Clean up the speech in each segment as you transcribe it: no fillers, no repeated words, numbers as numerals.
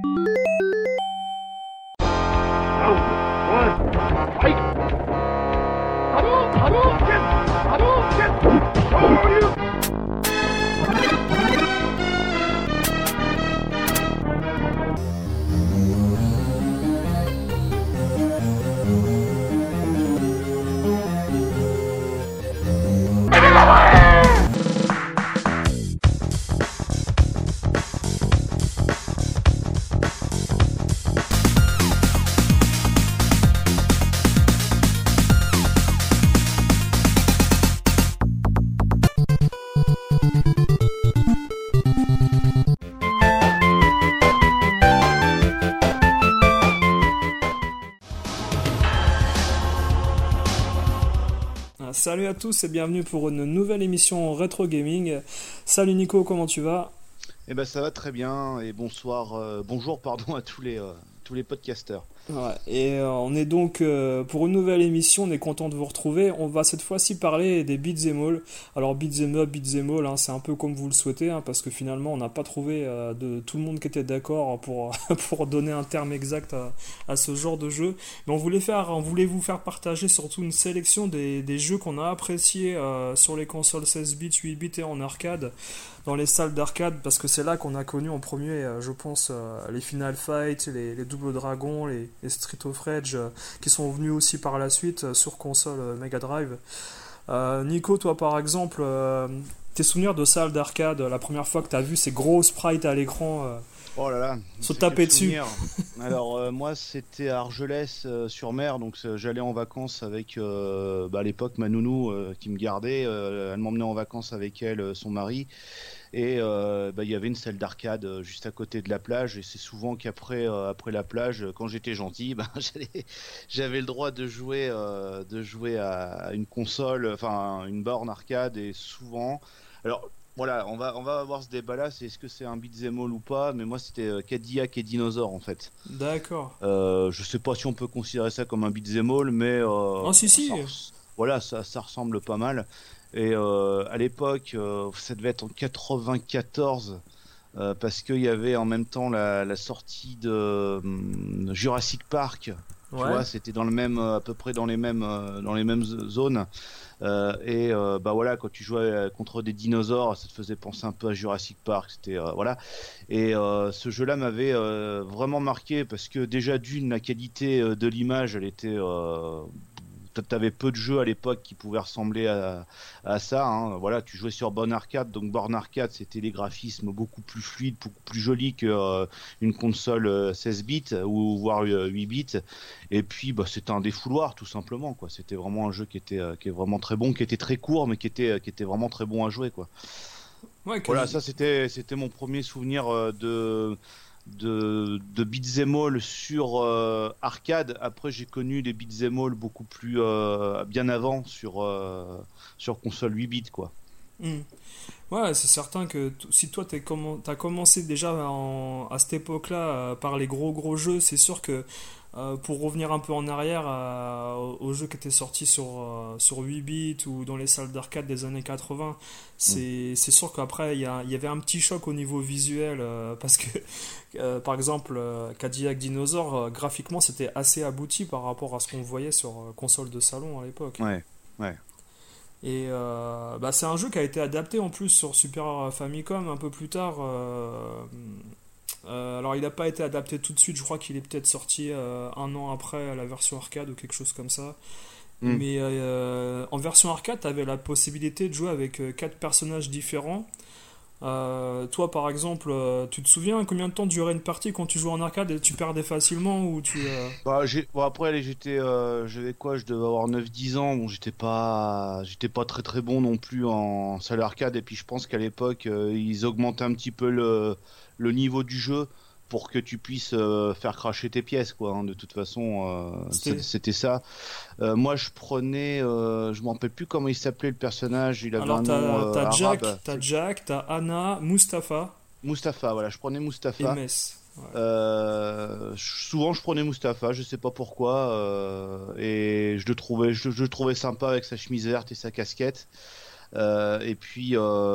Salut à tous et bienvenue pour une nouvelle émission Retro Gaming. Salut Nico, comment tu vas? Eh ben ça va très bien et bonjour pardon à tous les podcasteurs. Ouais, on est donc pour une nouvelle émission, on est content de vous retrouver. On va cette fois-ci parler des beat'em all. Alors beat'em up, beat'em all, hein, c'est un peu comme vous le souhaitez, hein, parce que finalement on n'a pas trouvé de tout le monde qui était d'accord pour, pour donner un terme exact à ce genre de jeu. Mais on voulait vous faire partager surtout une sélection des jeux qu'on a appréciés sur les consoles 16 bits, 8 bits et en arcade, dans les salles d'arcade, parce que c'est là qu'on a connu en premier, je pense, les Final Fight, les Double Dragon, les Street of Rage, qui sont venus aussi par la suite sur console Mega Drive. Nico, toi par exemple, tes souvenirs de salles d'arcade, la première fois que tu as vu ces gros sprites à l'écran Oh là là, se taper dessus. Alors moi c'était à Argelès sur mer, donc j'allais en vacances avec à l'époque ma nounou qui me gardait, elle m'emmenait en vacances avec elle, son mari, et il y avait une salle d'arcade juste à côté de la plage, et c'est souvent qu'après après la plage, quand j'étais gentil, j'avais le droit de jouer à une console, enfin une borne arcade, et souvent, alors voilà, on va avoir ce débat-là, c'est est-ce que c'est un beat'em all ou pas, mais moi c'était Cadillac et Dinosaur en fait. D'accord. Je sais pas si on peut considérer ça comme un beat'em all, mais Ah si. voilà, ça ressemble pas mal. Et à l'époque, ça devait être en 94, parce qu'il y avait en même temps la sortie de Jurassic Park. Tu vois, c'était dans le même, à peu près dans les mêmes zones. Voilà, quand tu jouais contre des dinosaures, ça te faisait penser un peu à Jurassic Park. C'était voilà. Et ce jeu-là m'avait vraiment marqué parce que déjà d'une, la qualité de l'image, elle était t'avais peu de jeux à l'époque qui pouvaient ressembler à ça, hein. Voilà, tu jouais sur borne arcade, donc borne arcade c'était des graphismes beaucoup plus fluides, beaucoup plus jolis que une console 16 bits ou voire 8 bits. Et puis c'était un défouloir tout simplement, quoi. C'était vraiment un jeu qui est vraiment très bon, qui était très court mais qui était vraiment très bon à jouer, quoi. Ouais, voilà, ça c'était mon premier souvenir de beat'em all sur arcade. Après j'ai connu des beat'em all beaucoup plus bien avant sur console 8 bits, quoi. Ouais, c'est certain que si toi t'as commencé déjà à cette époque-là par les gros jeux, c'est sûr que pour revenir un peu en arrière aux jeux qui étaient sortis sur 8 bits ou dans les salles d'arcade des années 80, c'est sûr qu'après il y avait un petit choc au niveau visuel, parce que par exemple Cadillac Dinosaur, graphiquement c'était assez abouti par rapport à ce qu'on voyait sur console de salon à l'époque. Ouais. Et c'est un jeu qui a été adapté en plus sur Super Famicom un peu plus tard. Alors il n'a pas été adapté tout de suite, je crois qu'il est peut-être sorti un an après la version arcade ou quelque chose comme ça. Mais en version arcade, tu avais la possibilité de jouer avec 4 personnages différents. Toi par exemple, tu te souviens combien de temps durait une partie quand tu jouais en arcade et tu perdais facilement ou tu après j'avais quoi, je devais avoir 9-10 ans. Bon, j'étais pas très très bon non plus en salle arcade, et puis je pense qu'à l'époque ils augmentaient un petit peu le niveau du jeu pour que tu puisses faire cracher tes pièces, quoi, hein. De toute façon, c'était ça. Moi, je prenais, je me rappelle plus comment il s'appelait le personnage. Il avait Alors un nom arabe. t'as Jack, t'as Anna, Mustapha. Mustapha, voilà, je prenais Mustapha. Et Mess. Ouais. Souvent, je prenais Mustapha, je sais pas pourquoi, et je le trouvais sympa avec sa chemise verte et sa casquette. Et puis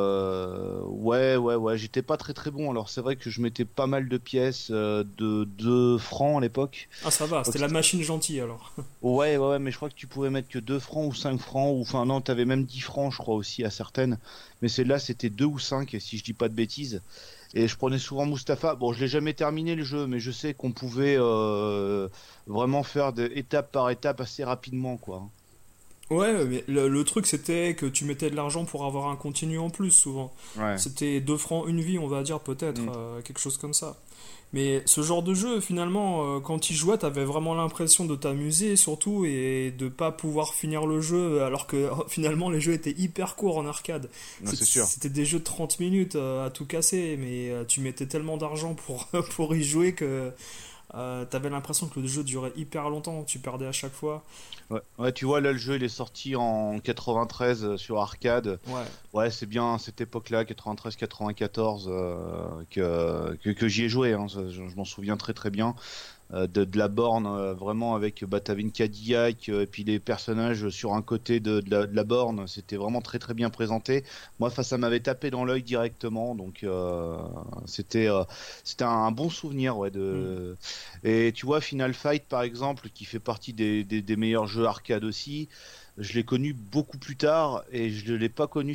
ouais, j'étais pas très très bon. Alors c'est vrai que je mettais pas mal de pièces de 2 francs à l'époque. Ah, ça va, Je crois c'était que la machine gentille alors. ouais, mais je crois que tu pouvais mettre que 2 francs ou 5 francs, ou enfin non, t'avais même 10 francs, je crois aussi à certaines. Mais celle-là, c'était 2 ou 5, si je dis pas de bêtises. Et je prenais souvent Mustapha. Bon, je l'ai jamais terminé le jeu, mais je sais qu'on pouvait vraiment faire étape par étape assez rapidement, quoi. Ouais, mais le truc c'était que tu mettais de l'argent pour avoir un continu en plus souvent. Ouais. C'était 2 francs une vie, on va dire peut-être, Mm. quelque chose comme ça. Mais ce genre de jeu, finalement, quand tu jouais, t'avais vraiment l'impression de t'amuser surtout et de pas pouvoir finir le jeu alors que finalement les jeux étaient hyper courts en arcade. Non, c'est sûr. C'était des jeux de 30 minutes à tout casser, mais tu mettais tellement d'argent pour, pour y jouer que t'avais l'impression que le jeu durait hyper longtemps, tu perdais à chaque fois. Ouais, tu vois, là, le jeu, il est sorti en 93 sur arcade. Ouais. Ouais, c'est bien cette époque-là, 93-94, que j'y ai joué, hein. Je m'en souviens très très bien. De la borne, vraiment avec t'avais une Cadillac, et puis les personnages sur un côté de la borne, c'était vraiment très très bien présenté. Moi, ça m'avait tapé dans l'œil directement, donc c'était c'était un bon souvenir, ouais. Hmm. Et tu vois, Final Fight par exemple, qui fait partie des meilleurs jeux arcade aussi. Je l'ai connu beaucoup plus tard et je ne l'ai pas connu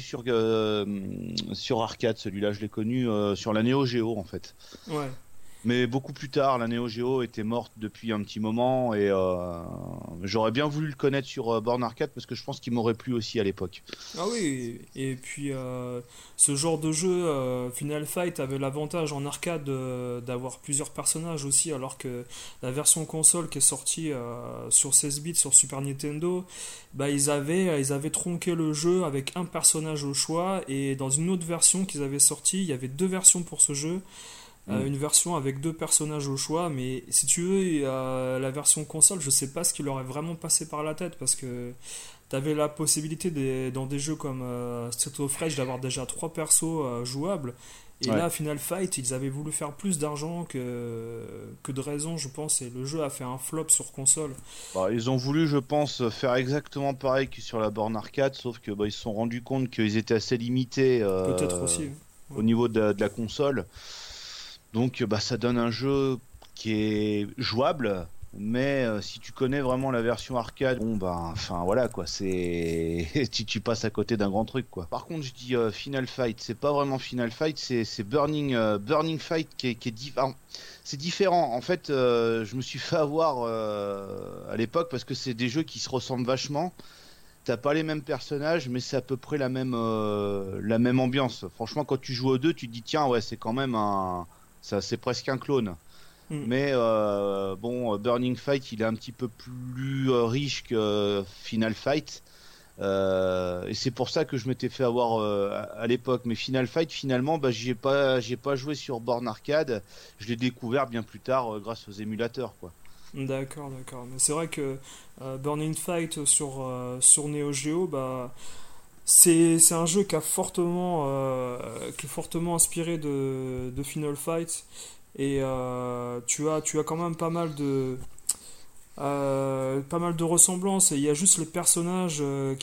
sur arcade, celui-là. Je l'ai connu sur la Neo Geo en fait. Ouais. Mais beaucoup plus tard, la Neo Geo était morte depuis un petit moment et j'aurais bien voulu le connaître sur borne arcade parce que je pense qu'il m'aurait plu aussi à l'époque. Ah oui, et puis ce genre de jeu, Final Fight avait l'avantage en arcade d'avoir plusieurs personnages aussi, alors que la version console qui est sortie sur 16 bits sur Super Nintendo, bah, ils avaient tronqué le jeu avec un personnage au choix, et dans une autre version qu'ils avaient sortie, il y avait deux versions pour ce jeu. Mm. Une version avec deux personnages au choix, mais si tu veux, la version console, je sais pas ce qui leur est vraiment passé par la tête parce que t'avais la possibilité dans des jeux comme Street of Rage d'avoir déjà trois persos jouables. Et Ouais. là, Final Fight, ils avaient voulu faire plus d'argent que de raison, je pense, et le jeu a fait un flop sur console. Bah, ils ont voulu, je pense, faire exactement pareil que sur la borne arcade, sauf que ils se sont rendus compte qu'ils étaient assez limités Peut-être aussi. au Ouais. niveau de la console. Donc ça donne un jeu qui est jouable, mais si tu connais vraiment la version arcade, bon enfin voilà quoi, c'est tu passes à côté d'un grand truc quoi. Par contre, je dis Final Fight, c'est pas vraiment Final Fight, c'est Burning Fight qui est différent. C'est différent. En fait, je me suis fait avoir à l'époque parce que c'est des jeux qui se ressemblent vachement. T'as pas les mêmes personnages, mais c'est à peu près la même ambiance. Franchement, quand tu joues aux deux, tu te dis tiens ouais, c'est quand même c'est presque un clone. Hmm. Mais bon, Burning Fight, il est un petit peu plus riche que Final Fight. Et c'est pour ça que je m'étais fait avoir à l'époque. Mais Final Fight, finalement, j'y ai pas joué sur borne arcade. Je l'ai découvert bien plus tard grâce aux émulateurs, quoi. D'accord, d'accord. Mais c'est vrai que Burning Fight sur Neo Geo, bah, c'est un jeu qui est fortement inspiré de Final Fight. Et tu as quand même pas mal de ressemblances. Et il y a juste les personnages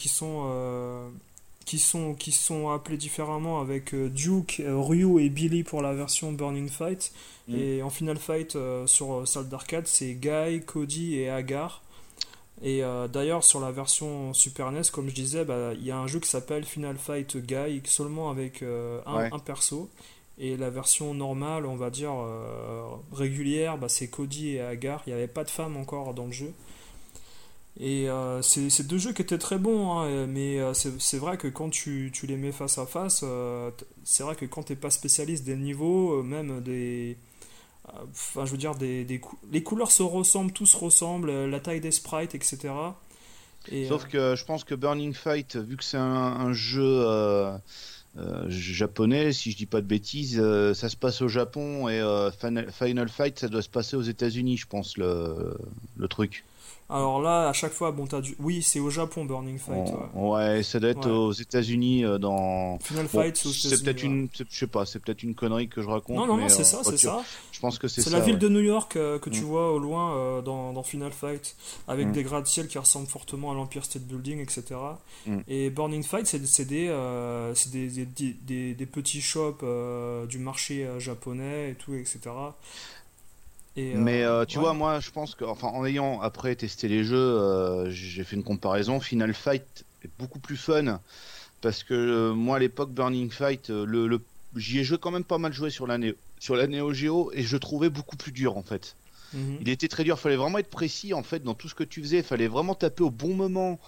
qui sont appelés différemment avec Duke, Ryu et Billy pour la version Burning Fight. Mm. Et en Final Fight sur salle d'arcade, c'est Guy, Cody et Agar. Et d'ailleurs, sur la version Super NES, comme je disais, bah, il y a un jeu qui s'appelle Final Fight Guy, seulement avec Ouais. un perso. Et la version normale, on va dire régulière, bah, c'est Cody et Agar. Il n'y avait pas de femmes encore dans le jeu. Et c'est deux jeux qui étaient très bons, hein, mais c'est vrai que quand tu les mets face à face, c'est vrai que quand t'es pas spécialiste des niveaux, même des. Enfin, je veux dire, les couleurs se ressemblent, tout se ressemble, la taille des sprites, etc. Et Sauf que je pense que Burning Fight, vu que c'est un jeu japonais, si je dis pas de bêtises, ça se passe au Japon et Final Fight, ça doit se passer aux États-Unis, je pense, le truc. Alors là, à chaque fois, bon, oui, c'est au Japon, Burning Fight. Ouais, ça doit être Ouais. aux États-Unis dans. Final Bon, Fight, c'est aux c'est États-Unis. peut-être Ouais. je sais pas, c'est peut-être une connerie que je Non, raconte, non, non, mais c'est ça, c'est ça. je pense que c'est C'est la ça, ville ouais. de New York que Mm, tu vois au loin dans Final Fight, avec mm, des gratte-ciel qui ressemblent fortement à l'Empire State Building, etc. mm. Et Burning Fight, c'est des petits shops du marché japonais et tout, etc. Et Mais tu ouais. vois, moi, je pense que, enfin, en ayant après testé les jeux, j'ai fait une comparaison. Final Fight est beaucoup plus fun parce que moi, à l'époque, Burning Fight, j'y ai joué quand même pas mal joué sur la Neo Geo et je le trouvais beaucoup plus dur en fait. Mhm. Il était très dur, fallait vraiment être précis en fait dans tout ce que tu faisais, fallait vraiment taper au bon moment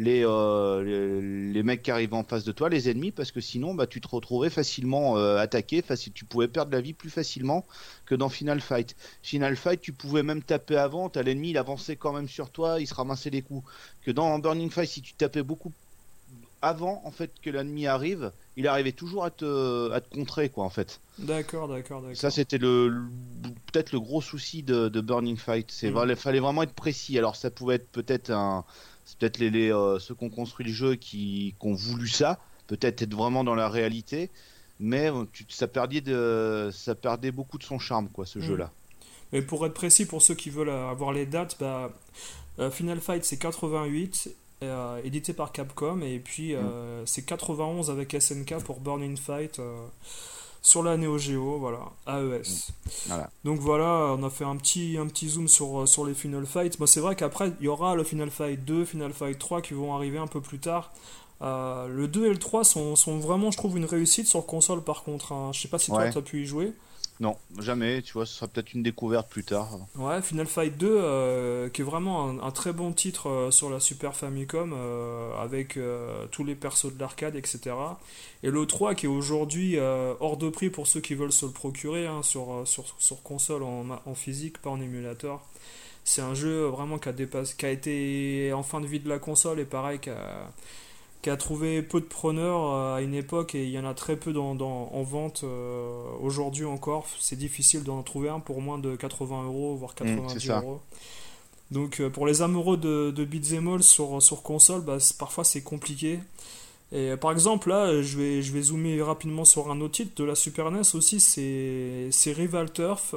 les mecs qui arrivaient en face de toi, les ennemis, parce que sinon bah, tu te retrouvais facilement attaqué, tu pouvais perdre la vie plus facilement que dans Final Fight. Final Fight, tu pouvais même taper avant, t'as l'ennemi, il avançait quand même sur toi, il se ramassait les coups. Que dans Burning Fight, si tu tapais beaucoup avant en fait que l'ennemi arrive, il arrivait toujours à te contrer quoi en fait. D'accord, d'accord, Ça, d'accord. c'était peut-être le gros souci de Burning Fight. Mhm. Fallait vraiment être précis. Alors, ça pouvait être c'est peut-être ceux qui ont construit le jeu qui ont voulu ça, peut-être être vraiment dans la réalité, mais ça perdait beaucoup de son charme, quoi, ce Mhm. jeu-là. Mais pour être précis, pour ceux qui veulent avoir les dates, bah, Final Fight c'est 88, édité par Capcom, et puis Mm, c'est 91 avec SNK pour Burning Fight sur la Neo Geo, voilà, mm. AES. Voilà. Donc voilà, on a fait un petit zoom sur les Final Fight. Bon, c'est vrai qu'après, il y aura le Final Fight 2, Final Fight 3 qui vont arriver un peu plus tard. Le 2 et le 3 sont vraiment, je trouve, une réussite sur console par contre, hein. Je sais pas si toi, Ouais. tu as pu y jouer. Non, jamais. Tu vois, ce sera peut-être une découverte plus tard. Ouais, Final Fight 2, qui est vraiment un très bon titre sur la Super Famicom, avec tous les persos de l'arcade, etc. Et le 3 qui est aujourd'hui hors de prix pour ceux qui veulent se le procurer, hein, sur console en physique, pas en émulateur. C'est un jeu vraiment qui a été en fin de vie de la console et pareil, qui a trouvé peu de preneurs à une époque et il y en a très peu en vente aujourd'hui encore. C'est difficile d'en trouver un pour moins de 80 euros, voire C'est 90 ça. euros. Donc pour les amoureux de beat'em all sur console, bah, parfois c'est compliqué. Et par exemple là, je vais zoomer rapidement sur un autre titre de la Super NES aussi, c'est Rival Turf.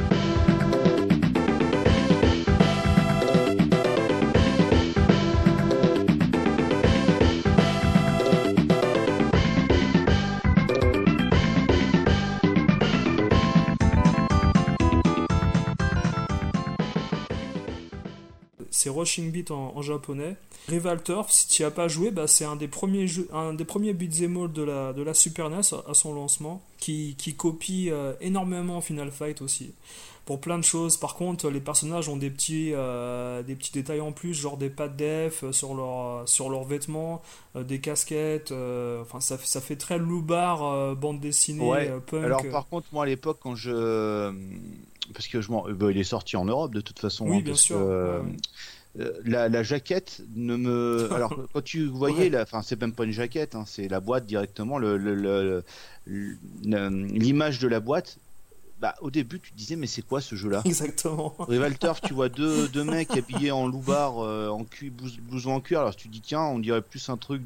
C'est Rushing Beat en japonais. Rival Turf, si tu n'y as pas joué, bah, c'est un des premiers beat'em all de la Super NES à son lancement, qui copie énormément Final Fight aussi. Pour plein de choses. Par contre, les personnages ont des petits détails en plus, genre des pads def sur leurs vêtements, des casquettes. Enfin, ça fait très loupard, bande dessinée, Ouais. punk. Alors, par contre, moi, à l'époque, parce que il est sorti en Europe de toute façon, Oui, hein, bien parce que sûr. Ouais, la jaquette ne me. Alors, quand tu voyais, ouais. enfin, c'est même pas une jaquette, hein, c'est la boîte directement, l'image de la boîte. Bah, au début, tu te disais, mais c'est quoi ce jeu-là? Exactement. Rival Turf, tu vois deux mecs habillés en loupard, blouson en cuir. Alors, tu te dis, tiens, on dirait plus un truc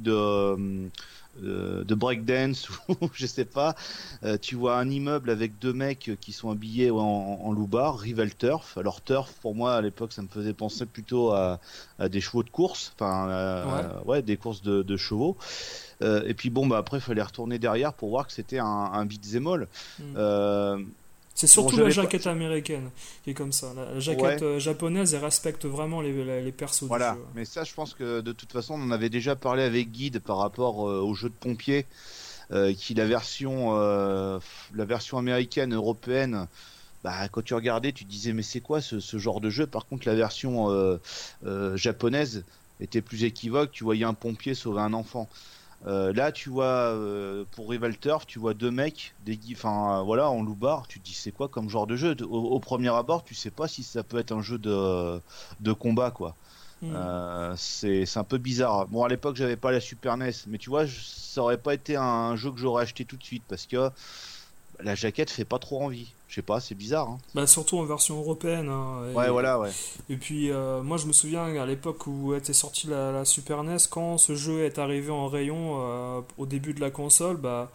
de breakdance ou je sais pas. Tu vois un immeuble avec deux mecs qui sont habillés en loupard, Rival Turf. Alors, Turf, pour moi, à l'époque, ça me faisait penser plutôt à des chevaux de course, enfin, Ouais. ouais, des courses de chevaux. Et puis, bon, bah, après, il fallait retourner derrière pour voir que c'était un beat'em all. Hmm. Euh, C'est bon, surtout la j'avais pas. jaquette américaine qui est comme ça. La jaquette Ouais. japonaise, elle respecte vraiment les persos du Voilà, jeu. mais ça, je pense que de toute façon, on en avait déjà parlé avec Guide par rapport au jeu de pompier, qui la version américaine, européenne, bah, quand tu regardais, tu te disais, mais c'est quoi ce genre de jeu? Par contre, la version japonaise était plus équivoque, tu voyais un pompier sauver un enfant. Là, tu vois, pour Rival Turf, tu vois deux mecs, enfin, voilà, en loupard, tu te dis, c'est quoi comme genre de jeu? Au premier abord, tu sais pas si ça peut être un jeu de combat, quoi. Hmm. C'est un peu bizarre. Bon, à l'époque, j'avais pas la Super NES, mais tu vois, ça aurait pas été un jeu que j'aurais acheté tout de suite parce que la jaquette fait pas trop envie. Je sais pas, c'est bizarre, hein. Bah, surtout en version européenne, hein, Ouais, voilà, ouais. et puis moi je me souviens à l'époque où était sortie la Super NES, quand ce jeu est arrivé en rayon au début de la console, bah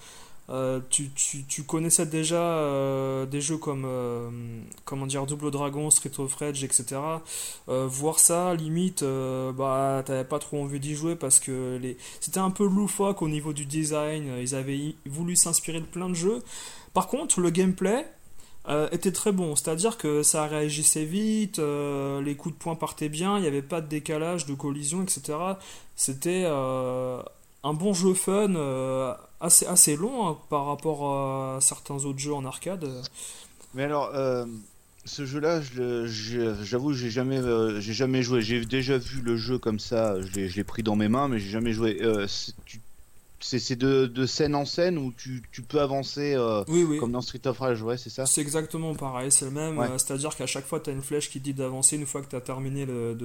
tu connaissais déjà des jeux comme comment dire, Double Dragon, Street of Rage, etc. Voir ça, limite, bah t'avais pas trop envie d'y jouer parce que c'était un peu loufoque au niveau du design. Ils avaient voulu s'inspirer de plein de jeux. Par contre, le gameplay était très bon, c'est-à-dire que ça réagissait vite, les coups de poing partaient bien, il n'y avait pas de décalage, de collision, etc. C'était un bon jeu fun, assez long hein, par rapport à certains autres jeux en arcade. Mais alors, ce jeu-là, j'avoue, j'ai jamais joué. J'ai déjà vu le jeu comme ça, je l'ai pris dans mes mains, mais j'ai jamais joué. C'est de scène en scène où tu peux avancer Oui, oui, comme dans Street of Rage, ouais, c'est ça? c'est exactement pareil, c'est le même, Ouais. c'est-à-dire qu'à chaque fois tu as une flèche qui dit d'avancer une fois que tu as terminé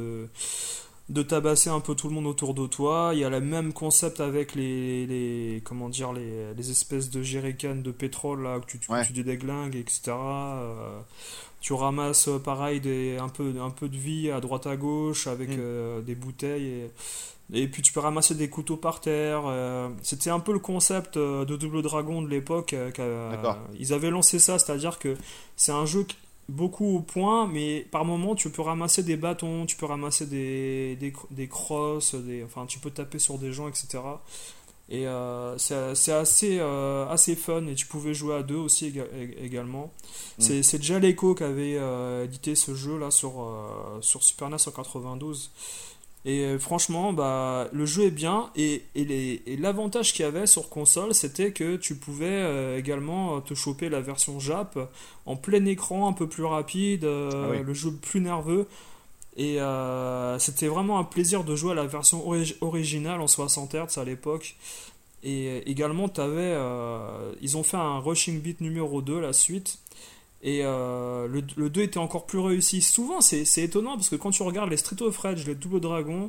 de tabasser un peu tout le monde autour de toi. Il y a le même concept avec comment dire, les espèces de jerrycans de pétrole là, que Ouais. tu déglingues, etc. Tu ramasses pareil un peu de vie à droite à gauche avec Hmm. des bouteilles et puis tu peux ramasser des couteaux par terre. C'était un peu le concept de Double Dragon de l'époque. D'accord. Ils avaient lancé ça, c'est-à-dire que c'est un jeu beaucoup au point, mais par moment tu peux ramasser des bâtons, tu peux ramasser des crosses, enfin tu peux taper sur des gens, etc. Et c'est assez fun et tu pouvais jouer à deux aussi également. Hmm. C'est Jaleco qui avait édité ce jeu là sur Super NES en 92. Et franchement, bah, le jeu est bien et l'avantage qu'il y avait sur console, c'était que tu pouvais également te choper la version Jap en plein écran, un peu plus rapide, Ah oui. le jeu plus nerveux. Et c'était vraiment un plaisir de jouer à la version originale en 60 Hz à l'époque. Et également, ils ont fait un Rushing Beat numéro 2, la suite. Et le 2 était encore plus réussi. Souvent, c'est étonnant parce que quand tu regardes les Street of Rage, les Double Dragon,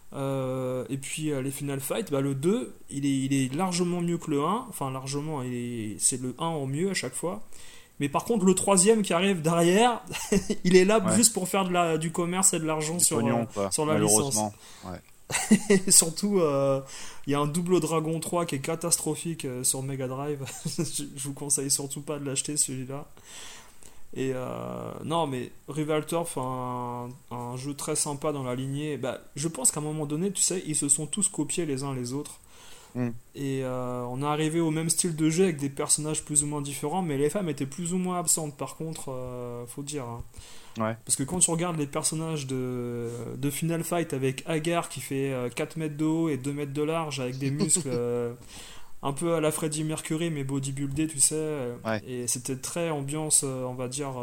et puis les Final Fight, bah, le 2, il est largement mieux que le un. Enfin, largement, c'est le un en mieux à chaque fois. Mais par contre, le troisième qui arrive derrière, il est là Ouais. juste pour faire du commerce et de l'argent Du pognon, quoi. sur la licence. Malheureusement. Ouais. Et surtout, il y a un Double Dragon 3 qui est catastrophique sur Mega Drive. Je vous conseille surtout pas de l'acheter celui-là. Et non, mais Rival Turf, un jeu très sympa dans la lignée. Bah, je pense qu'à un moment donné, tu sais, ils se sont tous copiés les uns les autres. Hmm. Et on est arrivé au même style de jeu avec des personnages plus ou moins différents, mais les femmes étaient plus ou moins absentes, par contre, faut dire, hein. Ouais. Parce que quand tu regardes les personnages de Final Fight avec Hagar qui fait 4 mètres de haut et 2 mètres de large avec des muscles un peu à la Freddie Mercury mais bodybuildé, tu sais, Ouais. et c'était très ambiance, on va dire,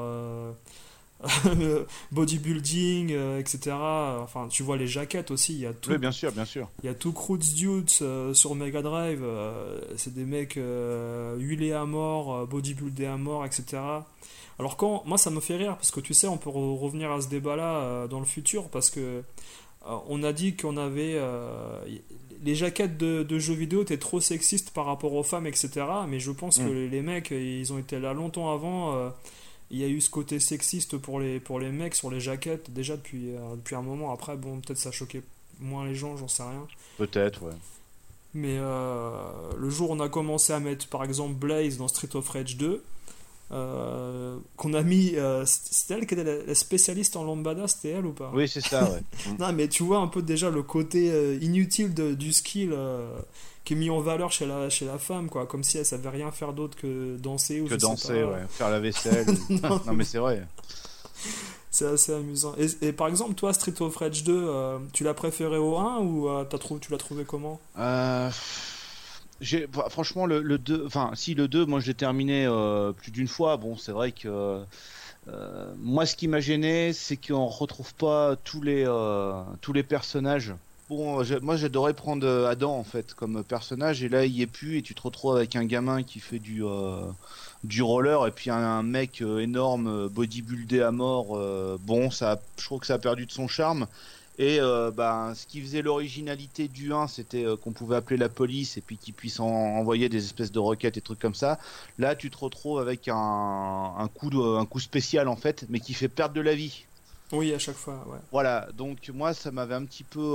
bodybuilding, etc. Enfin, tu vois les jaquettes aussi, Oui, bien sûr, bien sûr. il y a tout Croods Dudes sur Mega Drive, c'est des mecs huilés à mort, bodybuildés à mort, etc. Alors moi ça me fait rire parce que tu sais on peut revenir à ce débat là dans le futur parce que on a dit qu'on avait les jaquettes de jeux vidéo étaient trop sexistes par rapport aux femmes, etc. Mais je pense que Hmm. les mecs ils ont été là longtemps avant. Il y a eu ce côté sexiste pour les mecs sur les jaquettes déjà depuis un moment. Après bon peut-être ça choquait moins les gens, j'en sais rien. Peut-être, ouais. Mais le jour où on a commencé à mettre par exemple Blaze dans Street of Rage 2, qu'on a mis. C'était elle qui était la spécialiste en lambada, c'était elle ou pas? Oui, c'est ça, ouais. Hmm. Non, mais tu vois un peu déjà le côté inutile du skill qui est mis en valeur chez la femme, quoi. Comme si elle savait rien faire d'autre que danser ou Que je sais danser, pas. ouais. Faire la vaisselle. Non, Non, mais c'est vrai. c'est assez amusant. Et par exemple, toi, Street of Rage 2, tu l'as préféré au un ou tu l'as trouvé comment? Euh, Franchement, le 2, enfin, si le 2, moi je l'ai terminé plus d'une fois. Bon, c'est vrai que moi, ce qui m'a gêné, c'est qu'on retrouve pas tous les personnages. Bon, moi j'adorais prendre Adam en fait comme personnage, et là il y est plus, et tu te retrouves avec un gamin qui fait du roller, et puis un mec énorme, bodybuildé à mort. Bon, je trouve que ça a perdu de son charme. Et ce qui faisait l'originalité du 1, c'était qu'on pouvait appeler la police et puis qu'ils puissent envoyer des espèces de requêtes et trucs comme ça. Là, tu te retrouves avec un coup spécial en fait, mais qui fait perdre de la vie. Oui, à chaque fois, ouais. Voilà, donc moi ça m'avait un petit peu,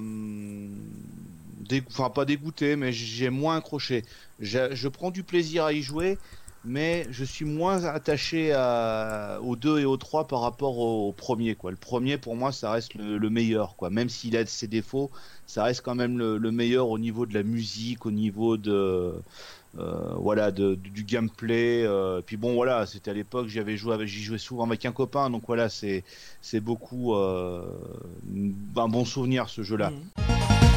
enfin pas dégoûté, mais j'ai moins accroché. Je prends du plaisir à y jouer, mais je suis moins attaché au 2 et au 3 par rapport au premier, quoi. Le premier pour moi ça reste le meilleur, quoi. Même s'il a ses défauts, ça reste quand même le meilleur au niveau de la musique, au niveau voilà, du gameplay. Puis bon, voilà, c'était à l'époque, j'y jouais souvent avec un copain, donc voilà, c'est beaucoup un bon souvenir ce jeu-là. Mhm.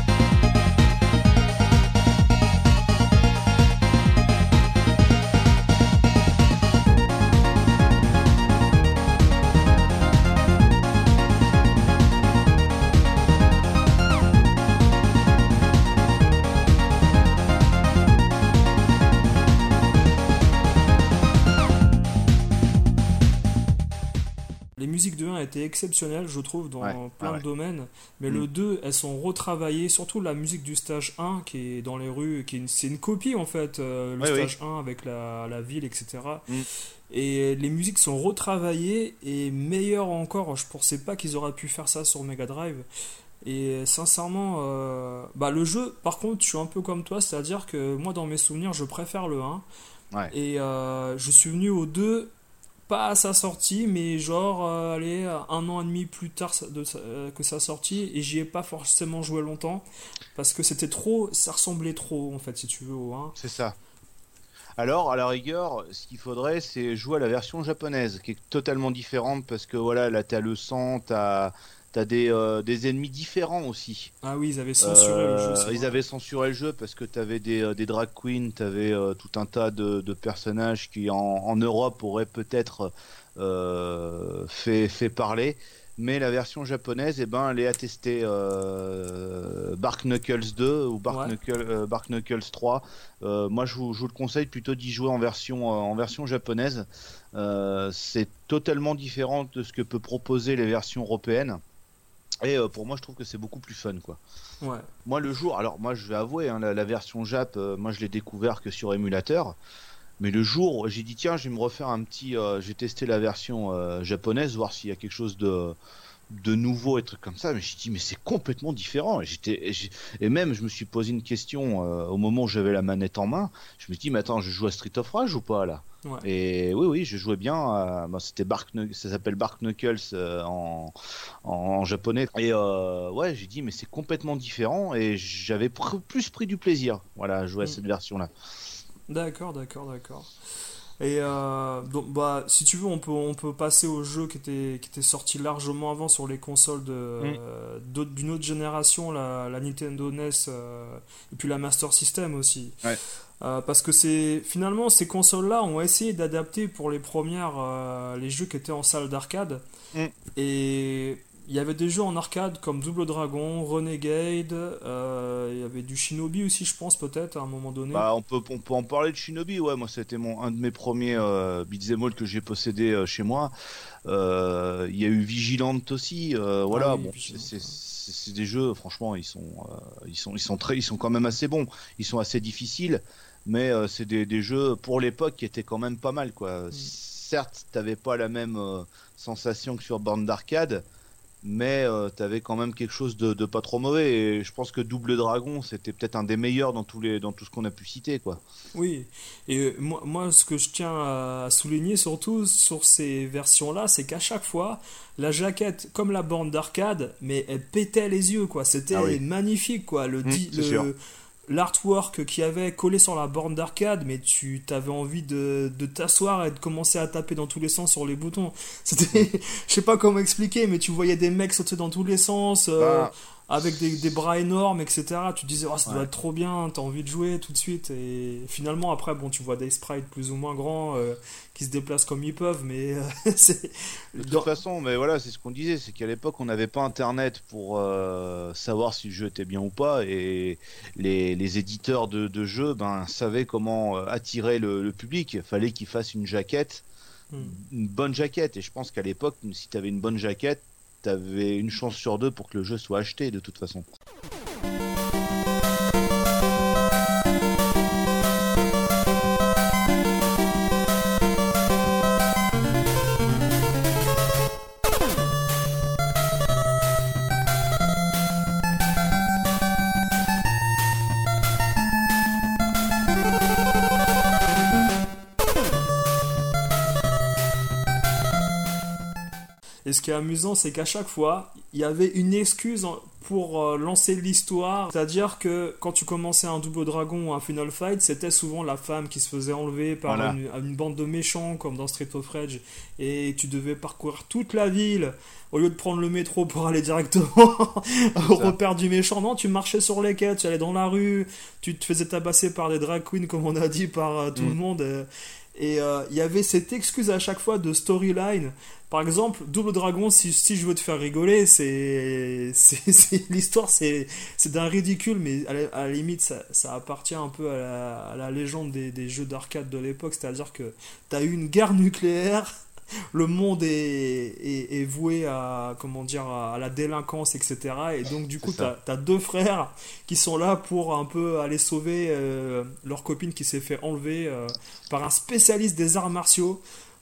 Les musiques de 1 étaient exceptionnelles, je trouve, Ouais, dans ouais, plein de ouais. domaines. Mais Mm. le 2, elles sont retravaillées, surtout la musique du stage 1 qui est dans les rues, c'est une copie en fait, le Oui, oui. stage 1 avec la ville, etc. Mm. Et les musiques sont retravaillées et meilleures encore. Je pensais pas qu'ils auraient pu faire ça sur Mega Drive. Et sincèrement, le jeu, par contre, je suis un peu comme toi, c'est-à-dire que moi, dans mes souvenirs, je préfère le 1. Ouais. Et je suis venu au 2 pas à sa sortie, mais genre, allez, 1 an et demi plus tard que sa sortie, et j'y ai pas forcément joué longtemps, parce que c'était trop, ça ressemblait trop, en fait, si tu veux, au 1. C'est ça. Alors, à la rigueur, ce qu'il faudrait, c'est jouer à la version japonaise, qui est totalement différente parce que voilà, là, t'as le sang, t'as des ennemis différents aussi. Ah oui, ils avaient censuré le jeu, c'est Ils vrai. avaient censuré le jeu parce que t'avais des drag queens, t'avais tout un tas de personnages qui en Europe auraient peut-être fait parler. Mais la version japonaise, eh ben, elle est attestée Bark Knuckles 2 ou Ouais. Bark Knuckles 3. Moi, je vous le conseille plutôt d'y jouer en version japonaise. C'est totalement différent de ce que peut proposer les versions européennes. Et pour moi, je trouve que c'est beaucoup plus fun, quoi. Ouais. Moi, le jour, alors moi, je vais avouer, hein, la version Jap, moi, je l'ai découvert que sur émulateur. Mais le jour, j'ai dit tiens, je vais me refaire j'ai testé la version japonaise, voir s'il y a quelque chose de nouveau et trucs comme ça. Mais j'ai dit mais c'est complètement différent. Et même, je me suis posé une question au moment où j'avais la manette en main. Je me suis dit mais attends, je joue à Street of Rage ou pas là? Ouais. Et oui, oui, je jouais bien. C'était ça s'appelle Bark Knuckles en japonais. Et ouais, j'ai dit mais c'est complètement différent et j'avais plus pris du plaisir. Voilà, à jouer à Mm. cette version-là. D'accord, d'accord, d'accord. Et donc, bah, si tu veux, on peut passer au jeu qui était sorti largement avant sur les consoles d'une autre génération, la Nintendo NES et puis la Master System aussi. Ouais. Parce que finalement, ces consoles-là ont essayé d'adapter pour les premières les jeux qui étaient en salle d'arcade. Mm. Et il y avait des jeux en arcade comme Double Dragon, Renegade, il y avait du Shinobi aussi, je pense, peut-être, à un moment donné. Bah, on peut en parler de Shinobi, ouais, moi c'était un de mes premiers beat'em all que j'ai possédé chez moi. Il y a eu Vigilante aussi, Ah voilà, oui, bon, Vigilante, ouais. c'est des jeux, franchement, ils sont quand même assez bons, ils sont assez difficiles, mais c'est des jeux pour l'époque qui étaient quand même pas mal, quoi. Mm. Certes, t'avais pas la même sensation que sur borne d'arcade, mais t'avais quand même quelque chose de pas trop mauvais. Et je pense que Double Dragon, c'était peut-être un des meilleurs dans tout ce qu'on a pu citer, quoi. Oui, et moi, ce que je tiens à souligner surtout sur ces versions-là, c'est qu'à chaque fois, la jaquette, comme la borne d'arcade, mais elle pétait les yeux, quoi. Ah C'était oui. magnifique, quoi. C'est sûr. L'artwork qu'il y avait collé sur la borne d'arcade, mais tu t'avais envie de t'asseoir et de commencer à taper dans tous les sens sur les boutons. Mm. C'était, je sais pas comment expliquer, mais tu voyais des mecs sauter dans tous les sens, Ben, avec des bras énormes, etc. Tu te disais, oh, ça doit ouais. être trop bien, t'as envie de jouer tout de suite. Et finalement, après, bon, tu vois des sprites plus ou moins grands qui se déplacent comme ils peuvent, mais c'est. De toute dans- façon, mais voilà, c'est ce qu'on disait, c'est qu'à l'époque, on n'avait pas Internet pour savoir si le jeu était bien ou pas, et les éditeurs de jeux, ben, savaient comment attirer le public. Il fallait qu'ils fassent une jaquette, Hmm. une bonne jaquette. Et je pense qu'à l'époque, si tu avais une bonne jaquette, t'avais une chance sur deux pour que le jeu soit acheté de toute façon. Et ce qui est amusant, c'est qu'à chaque fois, il y avait une excuse pour lancer l'histoire. C'est-à-dire que quand tu commençais un Double Dragon ou un Final Fight, c'était souvent la femme qui se faisait enlever par Voilà. une bande de méchants, comme dans Street of Rage, et tu devais parcourir toute la ville. Au lieu de prendre le métro pour aller directement au repère du méchant, non, tu marchais sur les quais, tu allais dans la rue, tu te faisais tabasser par des drag queens, comme on a dit, par tout le monde. Et il y avait cette excuse à chaque fois de storyline. Par exemple, Double Dragon, si je veux te faire rigoler, l'histoire, c'est d'un ridicule, mais à la limite, ça appartient un peu à la légende des jeux d'arcade de l'époque. C'est-à-dire que t'as eu une guerre nucléaire, le monde est voué à, comment dire, à la délinquance, etc. Et donc, du coup, t'as deux frères qui sont là pour un peu aller sauver leur copine qui s'est fait enlever par un spécialiste des arts martiaux.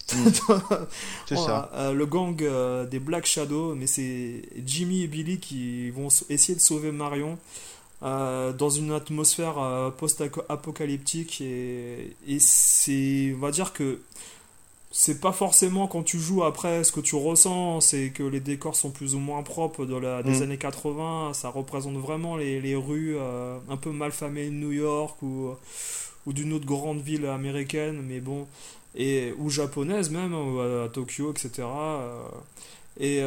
C'est ça. Le gang des Black Shadow, mais c'est Jimmy et Billy qui vont essayer de sauver Marion dans une atmosphère post-apocalyptique et c'est, on va dire que c'est pas forcément quand tu joues après ce que tu ressens, c'est que les décors sont plus ou moins propres des années 80, ça représente vraiment les rues un peu malfamées de New York ou d'une autre grande ville américaine, mais bon, ou japonaise même, ou à Tokyo, etc. Et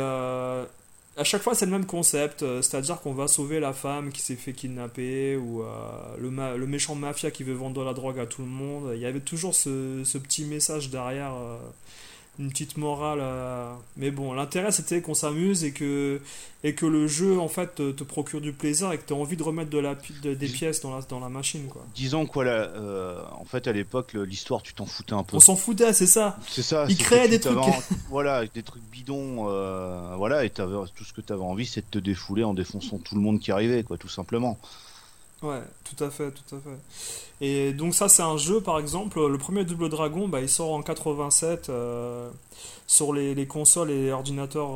à chaque fois, c'est le même concept, c'est-à-dire qu'on va sauver la femme qui s'est fait kidnapper, ou le méchant mafia qui veut vendre de la drogue à tout le monde. Il y avait toujours ce petit message derrière, une petite morale. Mais bon, l'intérêt c'était qu'on s'amuse et que le jeu en fait te procure du plaisir et que tu as envie de remettre des pièces dans la machine, quoi. Disons quoi là, en fait à l'époque l'histoire tu t'en foutais un peu. On s'en foutait, c'est ça. C'est ça. Ils créaient des trucs. Voilà, des trucs bidons, voilà, et tout ce que t'avais envie, c'est de te défouler en défonçant tout le monde qui arrivait, quoi, tout simplement. Ouais, tout à fait, tout à fait. Et donc ça, c'est un jeu, par exemple, le premier Double Dragon, bah, il sort en 87 sur les consoles et les ordinateurs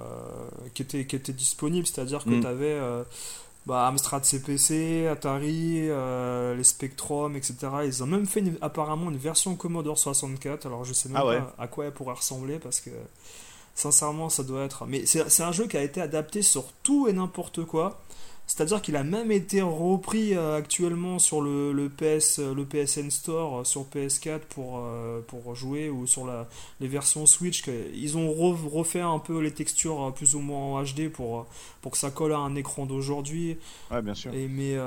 qui étaient disponibles, c'est-à-dire que tu avais Amstrad CPC, Atari, les Spectrum, etc. Ils ont même fait apparemment une version Commodore 64, alors je sais même pas à quoi elle pourrait ressembler, parce que sincèrement, ça doit être... Mais c'est un jeu qui a été adapté sur tout et n'importe quoi. C'est-à-dire qu'il a même été repris actuellement sur le PSN Store sur PS4 pour jouer, ou sur les versions Switch. Ils ont refait un peu les textures plus ou moins en HD pour que ça colle à un écran d'aujourd'hui. Ouais, bien sûr. Mais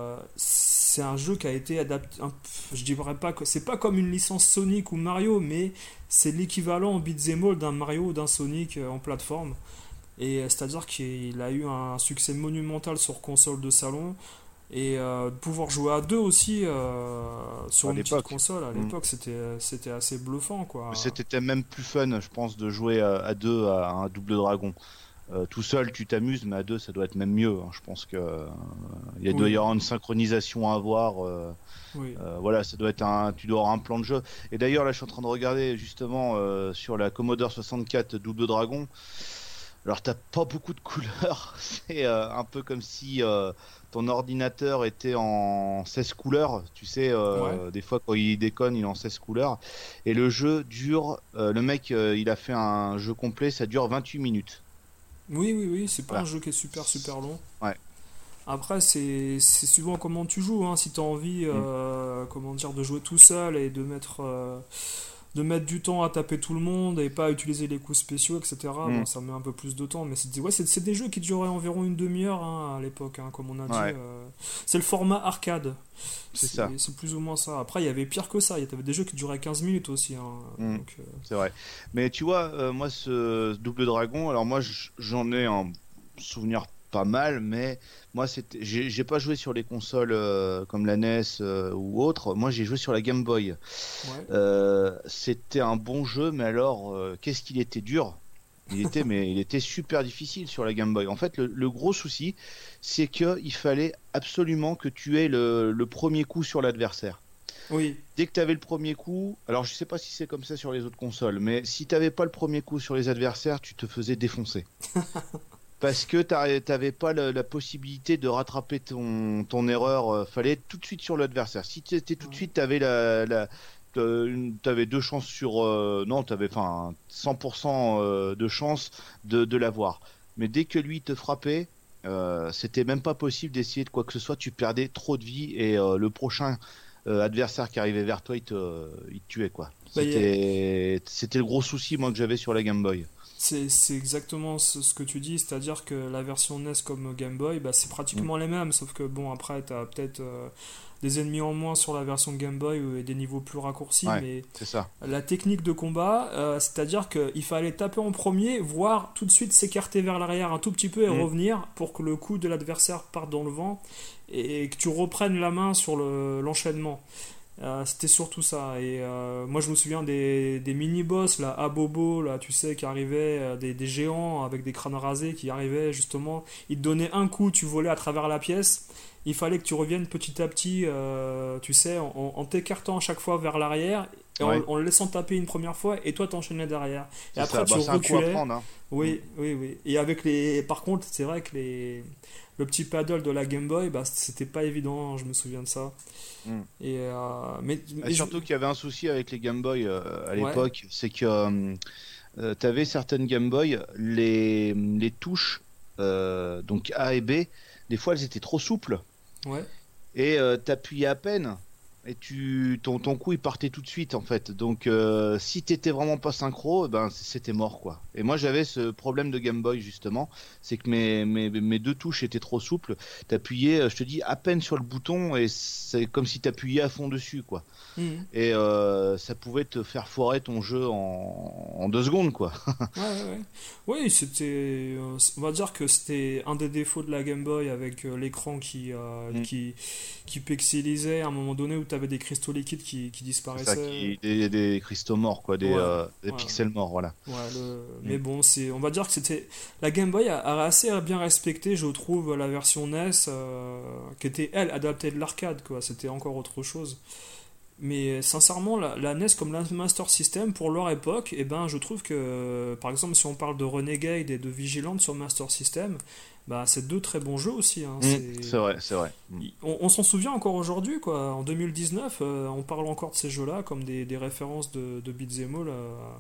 c'est un jeu qui a été adapté. Je dirais pas que c'est pas comme une licence Sonic ou Mario, mais c'est l'équivalent en beat'em all d'un Mario ou d'un Sonic en plateforme. Et c'est-à-dire qu'il a eu un succès monumental sur console de salon. Et de pouvoir jouer à deux aussi sur une petite console à l'époque, c'était assez bluffant, quoi. C'était même plus fun, je pense, de jouer à deux à un Double Dragon. Tout seul, tu t'amuses, mais à deux, ça doit être même mieux. Je pense que doit y avoir une synchronisation à avoir. Voilà, ça doit être tu dois avoir un plan de jeu. Et d'ailleurs, là, je suis en train de regarder justement sur la Commodore 64 Double Dragon. Alors t'as pas beaucoup de couleurs, c'est un peu comme si ton ordinateur était en 16 couleurs, tu sais, des fois quand il déconne il est en 16 couleurs, et le jeu dure, le mec il a fait un jeu complet, ça dure 28 minutes. Oui, c'est pas un jeu qui est super long. Ouais. Après c'est suivant comment tu joues, hein. Si t'as envie comment dire, de jouer tout seul et de mettre du temps à taper tout le monde et pas à utiliser les coups spéciaux, etc. Bon, ça met un peu plus de temps, mais c'est des jeux qui duraient environ une demi-heure, hein, à l'époque, hein, comme on a dit. C'est le format arcade. C'est plus ou moins ça. Après, il y avait pire que ça. Il y avait des jeux qui duraient 15 minutes aussi. Hein, donc, c'est vrai. Mais tu vois, moi, ce Double Dragon, alors moi, j'en ai un souvenir pas mal, mais moi j'ai pas joué sur les consoles comme la NES ou autre. Moi j'ai joué sur la Game Boy. C'était un bon jeu, mais alors qu'est-ce qu'il était dur. Mais il était super difficile sur la Game Boy. En fait, le gros souci, c'est que il fallait absolument que tu aies le premier coup sur l'adversaire. Oui. Dès que tu avais le premier coup, alors je sais pas si c'est comme ça sur les autres consoles, mais si t'avais pas le premier coup sur les adversaires, tu te faisais défoncer. Parce que t'avais pas la possibilité de rattraper ton erreur, fallait être tout de suite sur l'adversaire. Si tu étais tout de suite, t'avais deux chances sur, non, t'avais enfin 100% de chances de l'avoir. Mais dès que lui te frappait, c'était même pas possible d'essayer de quoi que ce soit. Tu perdais trop de vie et le prochain adversaire qui arrivait vers toi, il te tuait quoi. Bah, C'était le gros souci moi que j'avais sur la Game Boy. c'est exactement ce que tu dis, c'est-à-dire que la version NES comme Game Boy, bah, c'est Mm. pratiquement les mêmes, sauf que bon, après, tu as peut-être des ennemis en moins sur la version Game Boy et des niveaux plus raccourcis, Ouais, mais c'est ça. la technique de combat, c'est-à-dire qu'il fallait taper en premier, voire tout de suite s'écarter vers l'arrière un tout petit peu et Mm. revenir pour que le coup de l'adversaire parte dans le vent et que tu reprennes la main sur l'enchaînement. C'était surtout ça. Et moi, je me souviens des mini-boss, là, Abobo, là, tu sais, qui arrivaient, des géants avec des crânes rasés qui arrivaient justement. Ils te donnaient un coup, tu volais à travers la pièce. Il fallait que tu reviennes petit à petit, tu sais, en t'écartant à chaque fois vers l'arrière et Ouais, en le laissant taper une première fois, et toi t'enchaînais derrière. Et c'est après ça. tu Bah, c'est un coup à reculais. prendre, hein. Mm. Oui, oui, oui. Et avec par contre, c'est vrai que le petit paddle de la Game Boy, bah, c'était pas évident, hein, je me souviens de ça. Mm. Et, Et surtout qu'il y avait un souci avec les Game Boy à ouais, l'époque, c'est que t'avais certaines Game Boy, les touches, donc A et B, des fois elles étaient trop souples ouais. et t'appuyais à peine et ton coup il partait tout de suite en fait. Donc si t'étais vraiment pas synchro, ben c'était mort quoi. Et moi j'avais ce problème de Game Boy justement, c'est que mes deux touches étaient trop souples. T'appuyais, je te dis, à peine sur le bouton et c'est comme si t'appuyais à fond dessus quoi. Mhm. Et ça pouvait te faire foirer ton jeu en 2 secondes quoi. Ouais, ouais, ouais. Oui, c'était. On va dire que c'était un des défauts de la Game Boy avec l'écran Mm. qui pixelisait à un moment donné où tu avais des cristaux liquides qui C'est ça, disparaissaient. des cristaux morts quoi, Ouais, des ouais. pixels morts voilà. Ouais, Mm. mais bon, on va dire que c'était. La Game Boy a assez bien respecté, je trouve, la version NES, qui était, elle, adaptée de l'arcade, quoi. C'était encore autre chose. Mais sincèrement, la NES comme la Master System, pour leur époque, eh ben, je trouve que, par exemple, si on parle de Renegade et de Vigilante sur Master System, bah, c'est deux très bons jeux aussi, hein. Mm. C'est vrai, c'est vrai. Mm. On s'en souvient encore aujourd'hui, quoi. En 2019, on parle encore de ces jeux-là comme des références de beat'em all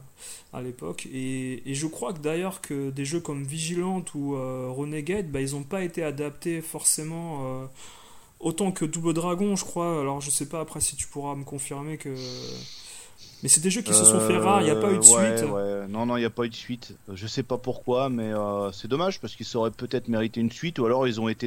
à l'époque. Et je crois que d'ailleurs que des jeux comme Vigilante ou Renegade, bah, ils n'ont pas été adaptés forcément autant que Double Dragon, je crois. Alors je sais pas après si tu pourras me confirmer que. Mais c'est des jeux qui se sont fait rares, il n'y a pas eu de suite. Ouais, ouais. Non, non, il n'y a pas eu de suite. Je sais pas pourquoi, mais c'est dommage parce qu'ils auraient peut-être mérité une suite ou alors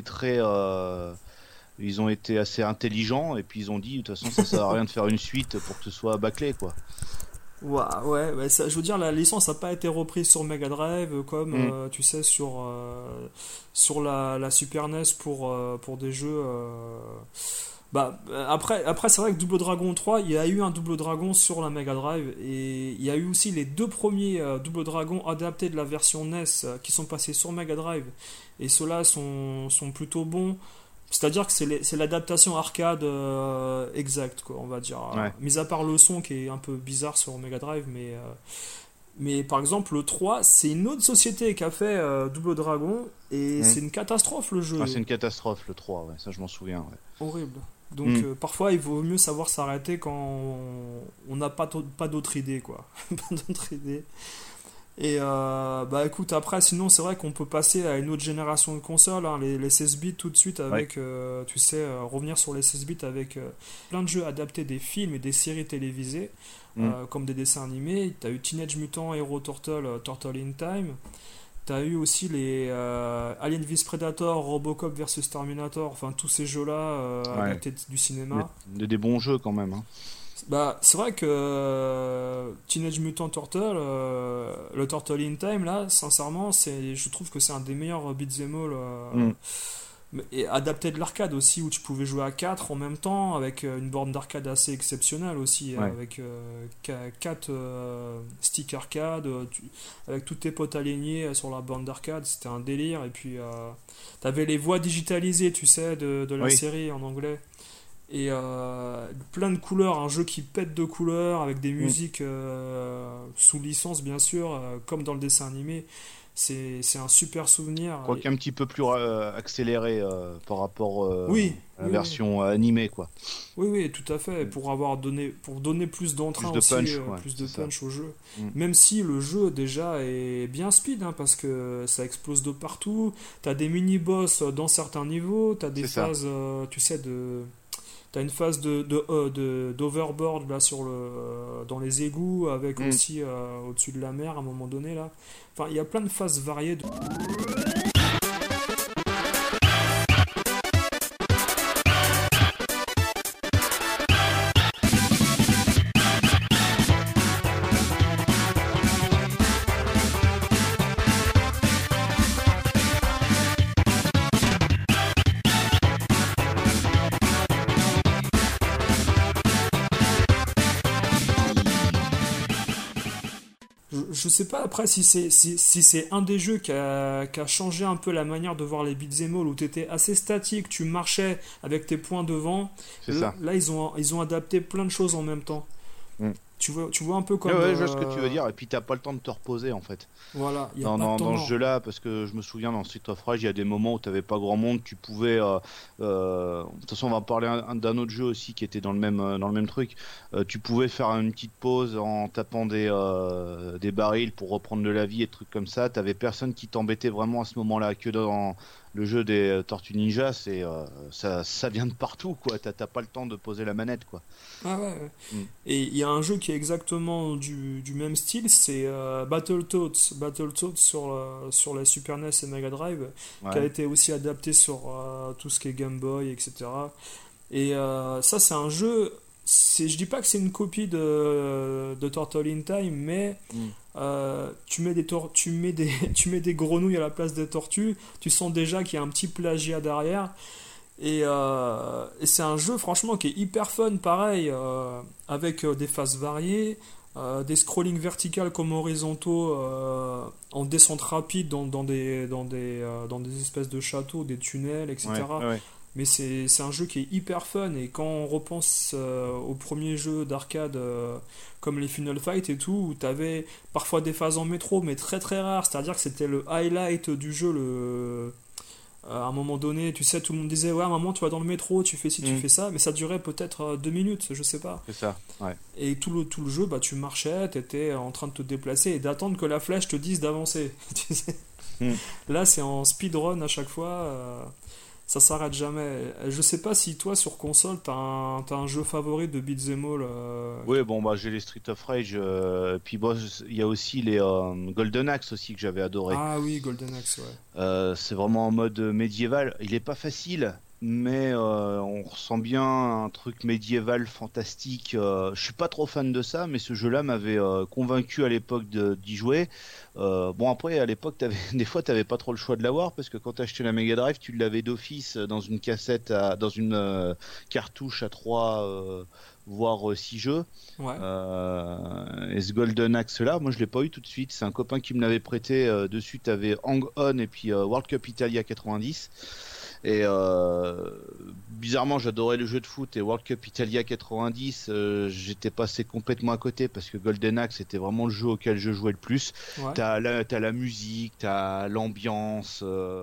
ils ont été assez intelligents et puis ils ont dit de toute façon ça sert à rien de faire une suite pour que ce soit bâclé quoi. Ouah, ouais, ouais, je veux dire, la licence n'a pas été reprise sur Mega Drive comme, Mm. tu sais, sur la Super NES pour des jeux. Bah, après c'est vrai que Double Dragon 3, il y a eu un Double Dragon sur la Mega Drive et il y a eu aussi les deux premiers Double Dragon adaptés de la version NES qui sont passés sur Mega Drive et ceux-là sont plutôt bons. C'est-à-dire que c'est l'adaptation arcade exacte, quoi, on va dire. Ouais. Mis à part le son qui est un peu bizarre sur Mega Drive, mais par exemple, le 3, c'est une autre société qui a fait Double Dragon et Mm. c'est une catastrophe le Ah, c'est jeu. une catastrophe le 3, ouais, ça je m'en souviens. Ouais. Horrible. Donc Mm. parfois, il vaut mieux savoir s'arrêter quand on n'a pas d'autre idée, quoi. Pas d'autre idée. Et bah écoute, après, sinon, c'est vrai qu'on peut passer à une autre génération de consoles, hein, les 16 bits tout de suite Ouais. avec, tu sais, revenir sur les 16 bits avec plein de jeux adaptés des films et des séries télévisées, Mm. comme des dessins animés. T'as eu Teenage Mutant Hero Turtle, Turtle in Time. T'as eu aussi les Alien vs Predator, Robocop versus Terminator, enfin tous ces jeux-là Ouais. adaptés du Mais cinéma. des bons jeux quand même. Hein. Bah, c'est vrai que Teenage Mutant Turtle, le Turtle in Time, là, sincèrement, je trouve que c'est un des meilleurs beat'em all Mm. Et adapté de l'arcade aussi, où tu pouvais jouer à 4 en même temps, avec une borne d'arcade assez exceptionnelle aussi, Ouais. avec 4 sticks arcade, avec tous tes potes alignés sur la borne d'arcade, c'était un délire. Et puis t'avais les voix digitalisées, tu sais, de la Oui. série en anglais. Et plein de couleurs, un jeu qui pète de couleurs, avec des Mm. musiques sous licence bien sûr, comme dans le dessin animé. C'est un super souvenir. Quoique un petit peu plus accéléré par rapport Oui, à la oui, oui. version animée, quoi. Oui, oui, tout à fait. Mm. Pour donner plus d'entrain Plus de aussi, punch, ouais, plus de c'est ça. punch au jeu. Mm. Même si le jeu déjà est bien speed, hein, parce que ça explose de partout. T'as des mini-boss dans certains niveaux. T'as des C'est ça. phases, tu sais, t'as une phase d'overboard là dans les égouts, avec Mm. aussi au-dessus de la mer à un moment donné là. Enfin, il y a plein de phases variées. Je sais pas après si c'est un des jeux qui a changé un peu la manière de voir les beat'em all, où tu étais assez statique, tu marchais avec tes points devant. C'est ça. Là, ils ont adapté plein de choses en même temps. Mm. Tu vois un peu Ouais, comme. ouais, je vois ce que tu veux dire. Et puis t'as pas le temps de te reposer en fait. Voilà, il n'y a pas de temps. Dans ce Non. jeu-là, parce que je me souviens dans Street of Rage, il y a des moments où t'avais pas grand monde, tu pouvais. De toute façon, on va parler d'un autre jeu aussi qui était dans le même truc. Tu pouvais faire une petite pause en tapant des barils pour reprendre de la vie et des trucs comme ça. T'avais personne qui t'embêtait vraiment à ce moment-là, que dans le jeu des Tortues Ninja, ça vient de partout, quoi. T'as pas le temps de poser la manette, quoi. Ah ouais, ouais. Mm. Et il y a un jeu qui est exactement du même style, c'est Battletoads. Battletoads sur la Super NES et Mega Drive, qui a Ouais. été aussi adapté sur tout ce qui est Game Boy, etc. Et ça, c'est un jeu. Je dis pas que c'est une copie de Turtle in Time, mais Mm. tu mets des grenouilles à la place des tortues, tu sens déjà qu'il y a un petit plagiat derrière. Et c'est un jeu franchement qui est hyper fun, pareil, avec des phases variées, des scrollings verticales comme horizontaux en descente rapide dans des espèces de châteaux, des tunnels, Ouais, etc. ouais, ouais. Mais c'est un jeu qui est hyper fun, et quand on repense aux premiers jeux d'arcade comme les Final Fight et tout, où t'avais parfois des phases en métro, mais très très rares, c'est-à-dire que c'était le highlight du jeu, à un moment donné, tu sais, tout le monde disait, ouais, à un moment, tu vas dans le métro, tu fais ci, tu Mm. fais ça, mais ça durait peut-être 2 minutes, je sais pas. C'est ça. Ouais. Et tout le jeu, bah, tu marchais, t'étais en train de te déplacer et d'attendre que la flèche te dise d'avancer. Tu sais. Mm. Là, c'est en speedrun à chaque fois, ça s'arrête jamais. Je sais pas si toi, sur console, t'as un jeu favori de beat'em all. Oui, bon, bah, j'ai les Street of Rage, puis bon, il y a aussi les Golden Axe aussi que j'avais adoré. Ah oui, Golden Axe, ouais. C'est vraiment en mode médiéval. Il est pas facile, mais on ressent bien un truc médiéval fantastique. Je suis pas trop fan de ça, mais ce jeu-là m'avait convaincu à l'époque d'y jouer. Bon, après, à l'époque, des fois, t'avais pas trop le choix de l'avoir parce que quand t'achetais la Mega Drive, tu l'avais d'office dans une cassette, dans une cartouche à 3 voire 6 jeux. Ouais. Et ce Golden Axe là, moi je l'ai pas eu tout de suite. C'est un copain qui me l'avait prêté. Dessus, t'avais Hang On et puis World Cup Italia 90. Et bizarrement, j'adorais le jeu de foot et World Cup Italia 90. J'étais passé complètement à côté parce que Golden Axe c'était vraiment le jeu auquel je jouais le plus. Ouais. T'as la musique, t'as l'ambiance.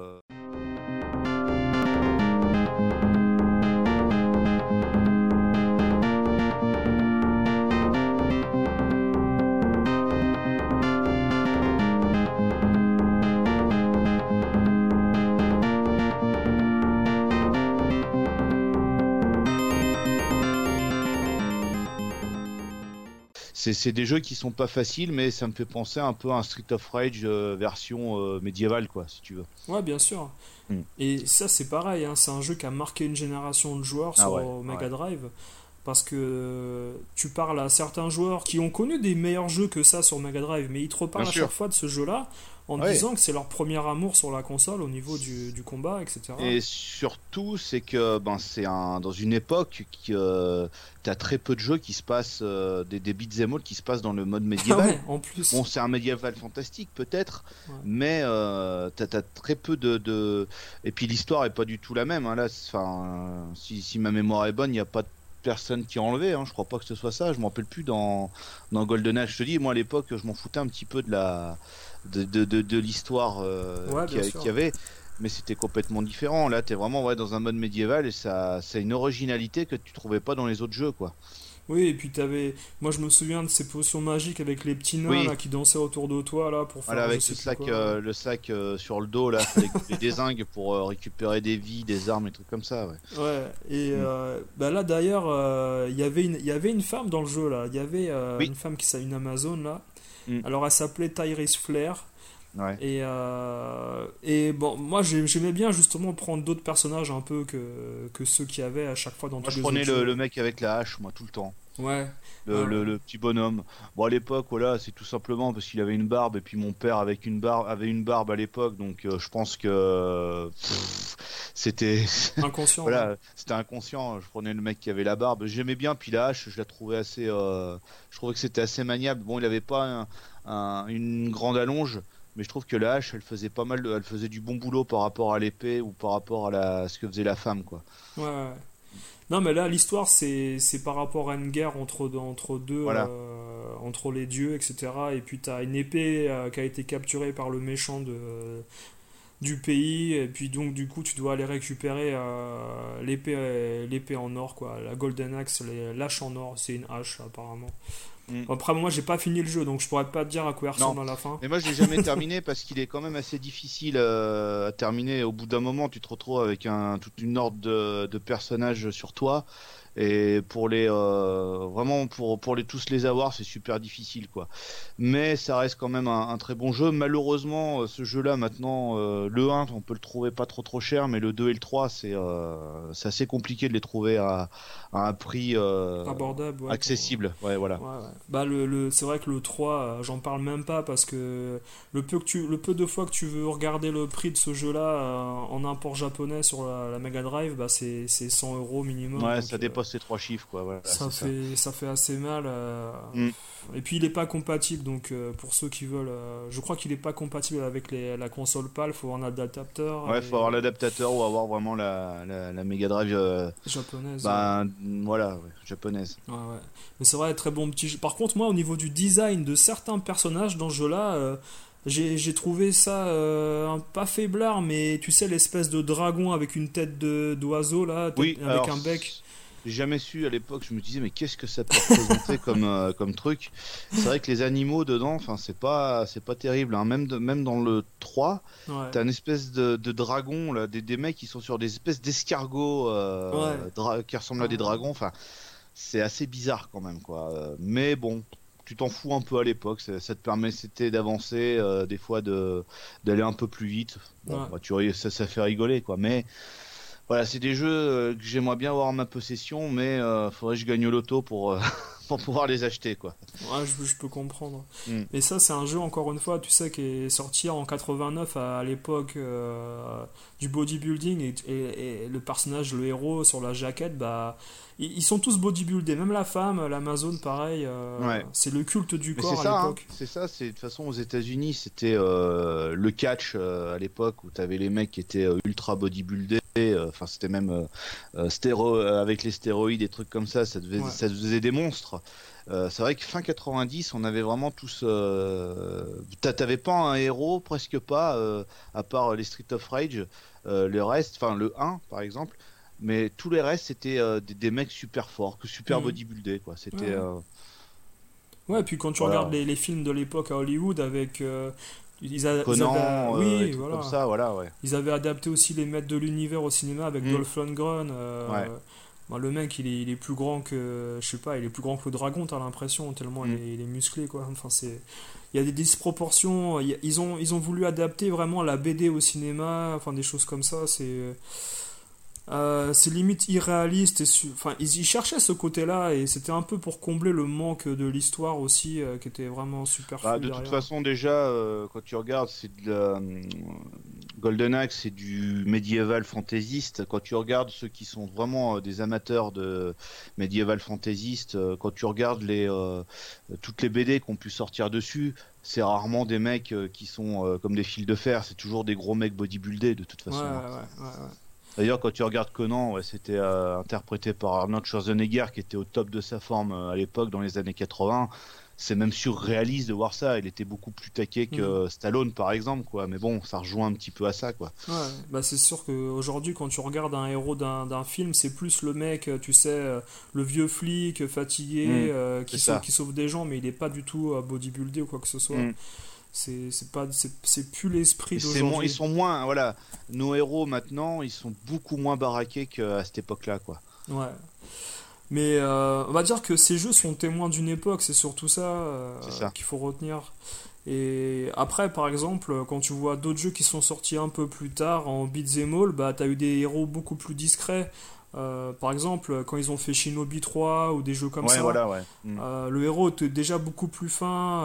C'est des jeux qui sont pas faciles, mais ça me fait penser un peu à un Street of Rage version médiévale, quoi, si tu veux. Ouais, bien sûr. Mm. Et ça, c'est pareil, hein, c'est un jeu qui a marqué une génération de joueurs Ah sur ouais, Mega ouais. Drive. Parce que tu parles à certains joueurs qui ont connu des meilleurs jeux que ça sur Mega Drive, mais ils te Bien reparlent à sûr. chaque fois de ce jeu-là en Ouais. disant que c'est leur premier amour sur la console au niveau du combat, etc. Et surtout, c'est que dans une époque qui t'as très peu de jeux qui se passent des beat'em all qui se passent dans le mode Ah médiéval. ouais, en plus. Bon, c'est un médiéval fantastique peut-être, Ouais. mais t'as très peu et puis l'histoire est pas du tout la même. Hein, là, enfin, si ma mémoire est bonne, il n'y a pas de personne qui a enlevé. Hein, je crois pas que ce soit ça. Je m'en rappelle plus dans GoldenEye. Je te dis, moi à l'époque, je m'en foutais un petit peu de l'histoire Ouais, bien qu'il sûr. y avait. Mais c'était complètement différent. Là, t'es vraiment dans un mode médiéval et ça a une originalité que tu trouvais pas dans les autres jeux, quoi. Oui, et puis moi je me souviens de ces potions magiques avec les petits nains Oui, là qui dansaient autour de toi là pour voilà, faire je avec sais plus quoi. le sac sur le dos, là, fallait que tu les dézingues pour récupérer des vies, des armes et trucs comme ça, ouais. Ouais, et Mm. bah là d'ailleurs, il y avait une femme dans le jeu là. Il y avait Oui, une femme qui s'appelle une Amazone là. mm, Alors elle s'appelait Tyrese Flair. ouais. Et bon, moi j'aimais bien justement prendre d'autres personnages un peu que ceux qu'il y avait à chaque fois dans Moi, tous je les prenais autres jeux. le mec avec la hache, moi, tout le temps. Ouais, ouais, ouais. Le petit bonhomme. Bon, à l'époque, voilà, c'est tout simplement parce qu'il avait une barbe, et puis mon père avait une barbe à l'époque, donc je pense que c'était. Inconscient, ouais. Voilà, c'était inconscient. Je prenais le mec qui avait la barbe. J'aimais bien, puis la hache, je la trouvais assez. Je trouvais que c'était assez maniable. Bon, il avait pas une grande allonge. Mais je trouve que la hache, elle faisait pas mal, elle faisait du bon boulot par rapport à l'épée ou par rapport à ce que faisait la femme, quoi. Ouais, ouais. Non, mais là, l'histoire, c'est par rapport à une guerre Voilà. entre les dieux, etc. Et puis, t'as une épée qui a été capturée par le méchant du pays. Et puis, donc, du coup, tu dois aller récupérer l'épée en or, quoi. La Golden Axe, l'hache en or. C'est une hache, apparemment. Mm. Après, moi, j'ai pas fini le jeu, donc je pourrais pas te dire à quoi il Non. ressemble à la fin. Mais moi, je l'ai jamais terminé parce qu'il est quand même assez difficile à terminer. Au bout d'un moment, tu te retrouves avec toute une horde de personnages sur toi. Et vraiment pour tous les avoir, c'est super difficile, quoi. Mais ça reste quand même un très bon jeu. Malheureusement, ce jeu-là, maintenant, le 1, on peut le trouver pas trop cher, mais le 2 et le 3, c'est assez compliqué de les trouver à un prix Abordable, ouais. accessible. Ouais, voilà. Ouais, ouais. Bah c'est vrai que le 3, j'en parle même pas parce que le peu de fois que tu veux regarder le prix de ce jeu-là en import japonais sur la Mega Drive, bah c'est 100 euros minimum. Ouais, Donc, ça dépasse les trois chiffres, quoi. Voilà, c'est ça. ça fait assez mal. Mm. Et puis il est pas compatible, donc pour ceux qui veulent, je crois qu'il est pas compatible avec la console PAL, faut un adaptateur Ouais, faut avoir l'adaptateur ou avoir vraiment la Mega Drive, japonaise. voilà, ouais, japonaise. Ouais, ouais. Mais c'est vrai, très bon petit jeu. Par contre, moi, au niveau du design de certains personnages dans ce jeu-là, j'ai trouvé ça pas faiblard, mais tu sais, l'espèce de dragon avec une tête d'oiseau, là, Oui, avec alors, un bec. j'ai jamais su à l'époque, je me disais, mais qu'est-ce que ça peut représenter comme truc? C'est vrai que les animaux dedans, enfin, c'est pas terrible, hein. Même dans le 3, Ouais. t'as une espèce de dragon, là, des mecs qui sont sur des espèces d'escargots Ouais. qui ressemblent à des dragons, enfin, c'est assez bizarre quand même, quoi. Mais bon, tu t'en fous un peu à l'époque, ça te permettait d'avancer, des fois d'aller un peu plus vite. Bon, Ouais. bah, ça fait rigoler, quoi. Mais voilà, c'est des jeux que j'aimerais bien avoir en ma possession, mais faudrait que je gagne au loto pour, pour pouvoir les acheter, quoi. Ouais, je peux comprendre. Mm. Et ça, c'est un jeu, encore une fois, tu sais, qui est sorti en 89 à l'époque du bodybuilding. Et le personnage, le héros sur la jaquette, bah, ils sont tous bodybuildés. Même la femme, l'Amazon, pareil. Ouais. C'est le culte du Mais c'est corps à ça, hein, l'époque. c'est ça. C'est de toute façon aux États-Unis, c'était le catch à l'époque où t'avais les mecs qui étaient ultra bodybuildés. Enfin, c'était même avec les stéroïdes et trucs comme ça. Ouais. Ça faisait des monstres. C'est vrai que fin 90, on avait vraiment tous. T'avais pas un héros, presque pas, à part les Street of Rage. Le reste, enfin le 1 par exemple. Mais tous les restes, c'était des mecs super forts, super Mhm. bodybuildés, quoi. Ouais, C'était. ouais. Ouais, et puis quand tu regardes Voilà. les films de l'époque à Hollywood avec. Ils avaient. Conan et Oui, trucs comme voilà. ça, voilà, ouais. Ils avaient adapté aussi les maîtres de l'univers au cinéma avec Mm. Dolph Lundgren. Ouais. Bah, le mec, il est plus grand que. Je sais pas, il est plus grand que le dragon, t'as l'impression, tellement Mm. il est musclé, quoi. Enfin, c'est. Il y a des disproportions. Ils ont voulu adapter vraiment la BD au cinéma, enfin des choses comme ça. C'est. C'est limite irréaliste. Enfin, ils cherchaient ce côté-là et c'était un peu pour combler le manque de l'histoire aussi, qui était vraiment superflu De toute derrière. façon, déjà, quand tu regardes, Golden Axe, c'est du médiéval fantaisiste. Quand tu regardes ceux qui sont vraiment des amateurs de médiéval fantaisiste, quand tu regardes toutes les BD qu'on pu sortir dessus, c'est rarement des mecs qui sont comme des fils de fer. C'est toujours des gros mecs bodybuildés de toute Ouais, façon, hein. ouais. D'ailleurs, quand tu regardes Conan, ouais, c'était interprété par Arnold Schwarzenegger, qui était au top de sa forme à l'époque, dans les années 80. C'est même surréaliste de voir ça. Il était beaucoup plus taqué Hmm. que Stallone, par exemple, quoi. Mais bon, ça rejoint un petit peu à ça, quoi. Ouais, bah c'est sûr qu'aujourd'hui, quand tu regardes un héros d'un film, c'est plus le mec, tu sais, le vieux flic fatigué, Hmm, c'est ça. qui sauve des gens, mais il est pas du tout bodybuildé ou quoi que ce soit. Hmm. C'est plus l'esprit Et ils d'aujourd'hui. sont moins, voilà. Nos héros maintenant, ils sont beaucoup moins baraqués qu'à cette époque-là, quoi. Ouais. Mais on va dire que ces jeux sont témoins d'une époque, c'est surtout ça C'est ça. qu'il faut retenir. Et après, par exemple, quand tu vois d'autres jeux qui sont sortis un peu plus tard en beat'em all, bah t'as eu des héros beaucoup plus discrets. Par exemple, quand ils ont fait Shinobi 3 ou des jeux comme Ouais, ça, voilà, ouais. Hmm. le héros était déjà beaucoup plus fin.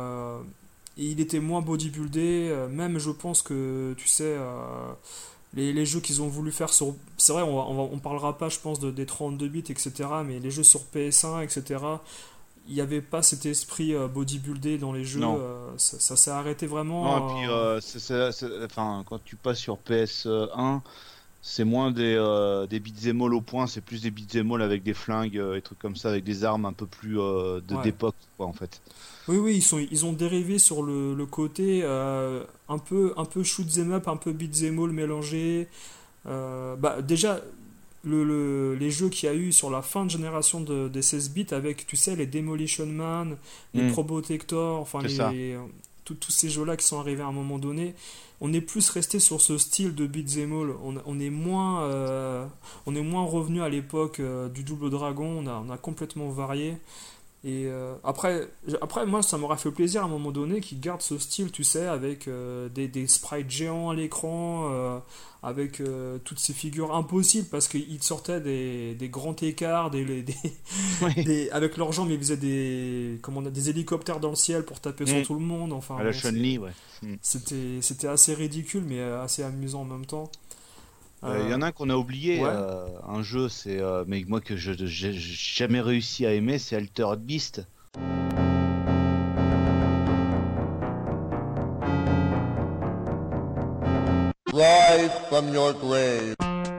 Et il était moins bodybuildé. Même, je pense que, tu sais, les jeux qu'ils ont voulu faire sur. C'est vrai, on parlera pas, je pense, des 32 bits, etc. Mais les jeux sur PS1, etc. Il n'y avait pas cet esprit bodybuildé dans les jeux. Non. Ça s'est arrêté Non, et puis, vraiment. enfin, quand tu passes sur PS1, c'est moins des beat'em all au point, c'est plus des beat'em all avec des flingues et trucs comme ça, avec des armes un peu plus Ouais. d'époque, quoi, en fait. Oui, oui, ils ont dérivé sur le côté un peu shoot 'em up, un peu beat 'em all mélangé. Bah, déjà, les jeux qu'il y a eu sur la fin de génération des 16 bits avec, tu sais, les Demolition Man, les Hmm, Probotector, enfin, c'est ça. tous ces jeux-là qui sont arrivés à un moment donné, on est plus resté sur ce style de beat'em all. On est moins revenu à l'époque du Double Dragon, on a complètement varié. Et après, moi, ça m'aurait fait plaisir à un moment donné qu'ils gardent ce style, tu sais, avec des sprites géants à l'écran, avec toutes ces figures impossibles, parce qu'ils sortaient des grands écarts, Oui, avec leurs jambes, ils faisaient des hélicoptères dans le ciel pour taper sur hmm, tout le monde. Enfin, à la bon, Chun-Li, ouais. Hmm. c'était assez ridicule, mais assez amusant en même temps. Il y Euh, en a un qu'on a oublié, ouais. un jeu, mais moi que j'ai jamais réussi à aimer, c'est Altered Beast. Rise from your grave.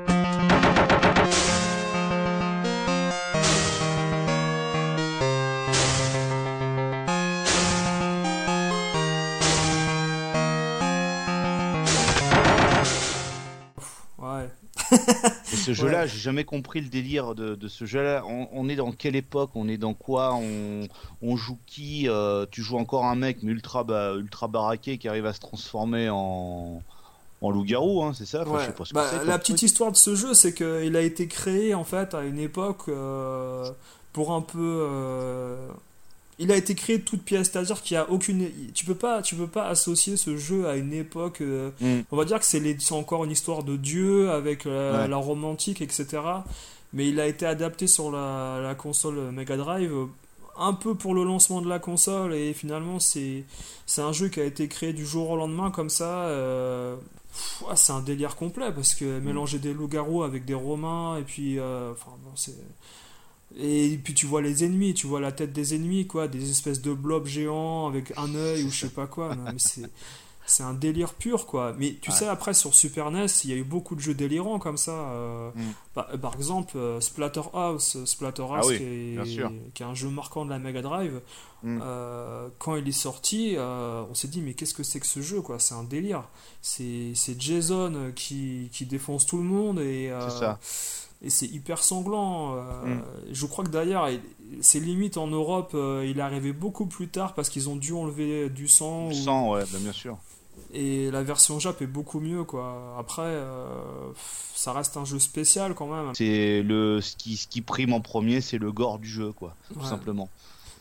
Ouais. Et ce Ouais. jeu-là, j'ai jamais compris le délire de ce jeu-là. On est dans quelle époque? On est dans quoi? On joue qui? Tu joues encore un mec, mais ultra baraqué, qui arrive à se transformer en loup-garou, hein, c'est ça? Enfin, je Ouais, sais pas ce que c'est bah, comme la petite truc. histoire de ce jeu, c'est qu'il a été créé en fait à une époque pour un peu. Il a été créé de toute pièce, c'est-à-dire qu'il y a aucune. Tu peux pas associer ce jeu à une époque. Hmm, On va dire que c'est encore une histoire de Dieu avec ouais, la romantique, etc. Mais il a été adapté sur la console Mega Drive. Un peu pour le lancement de la console et finalement c'est un jeu qui a été créé du jour au lendemain comme ça. Ouais, c'est un délire complet parce que hmm, mélanger des loups-garous avec des romains et puis enfin bon, et puis tu vois les ennemis, tu vois la tête des ennemis quoi, des espèces de blobs géants avec un œil c'est ou je ça. sais pas quoi. Non, mais c'est un délire pur quoi. Mais tu Ouais. sais après sur Super NES, il y a eu beaucoup de jeux délirants comme ça. Hmm. Par exemple Ah Splatterhouse oui, bien sûr. qui est un jeu marquant de la Mega Drive. Hmm, Quand il est sorti, on s'est dit mais qu'est-ce que c'est que ce jeu quoi? C'est un délire. C'est Jason qui défonce tout le monde c'est ça. et c'est hyper sanglant. Hmm. Je crois que d'ailleurs c'est limite en Europe, il est arrivé beaucoup plus tard parce qu'ils ont dû enlever du sang Du ou sang, ouais, bah, bien sûr. et la version Jap est beaucoup mieux quoi. Après, ça reste un jeu spécial quand même. Ce qui prime en premier, c'est le gore du jeu, quoi, tout Ouais. simplement.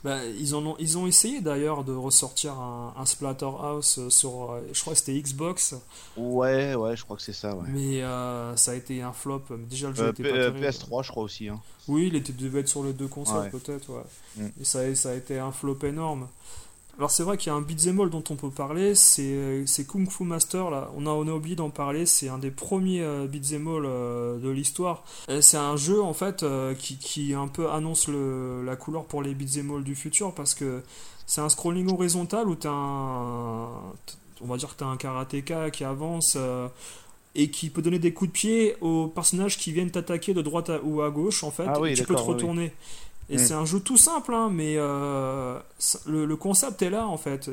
Ils ont essayé d'ailleurs de ressortir un Splatterhouse sur, je crois que c'était Xbox, Ouais, je crois que c'est ça, ouais. mais ça a été un flop. Déjà, le jeu était pas terrible. PS3, je crois aussi, hein. Oui, devait être sur les deux consoles Ouais. peut-être, ouais. Mm. Et ça a été un flop énorme. Alors c'est vrai qu'il y a un beat'em all dont on peut parler, c'est Kung Fu Master là. On a oublié d'en parler. C'est un des premiers beat'em all de l'histoire. Et c'est un jeu en fait qui un peu annonce la couleur pour les beat'em all du futur parce que c'est un scrolling horizontal où on va dire que t'as un karatéka qui avance et qui peut donner des coups de pied aux personnages qui viennent t'attaquer de droite ou à gauche en fait. Ah Et oui, tu peux te d'accord, oui, oui. retourner. Et Mm. c'est un jeu tout simple, hein, mais le concept est là en fait.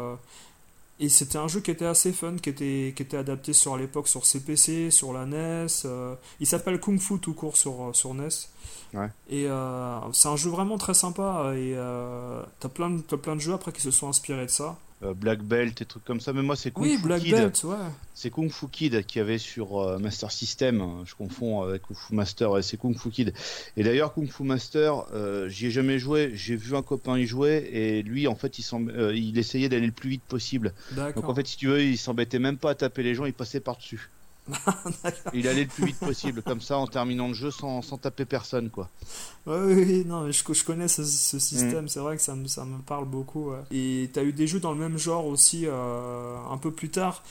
Et c'était un jeu qui était assez fun, qui était adapté sur l'époque sur CPC, sur la NES. Il s'appelle Kung Fu tout court sur NES. Ouais. Et c'est un jeu vraiment très sympa. Et t'as plein de jeux après qui se sont inspirés de ça. Black Belt et trucs comme ça, mais moi c'est Kung Oui, Fu Black Kid. Belt, ouais. C'est Kung Fu Kid qui avait sur Master System. Je confonds avec Kung Fu Master. Ouais, c'est Kung Fu Kid. Et d'ailleurs, Kung Fu Master, j'y ai jamais joué. J'ai vu un copain y jouer et lui, en fait, il essayait d'aller le plus vite possible. Donc, en D'accord. fait, si tu veux, il s'embêtait même pas à taper les gens, il passait par-dessus. Il allait le plus vite possible, comme ça, en terminant le jeu sans taper personne, quoi. Ouais, oui, oui, non, mais je connais ce Mm. système, c'est vrai que ça me parle beaucoup. Ouais. Et t'as eu des jeux dans le même genre aussi un peu plus tard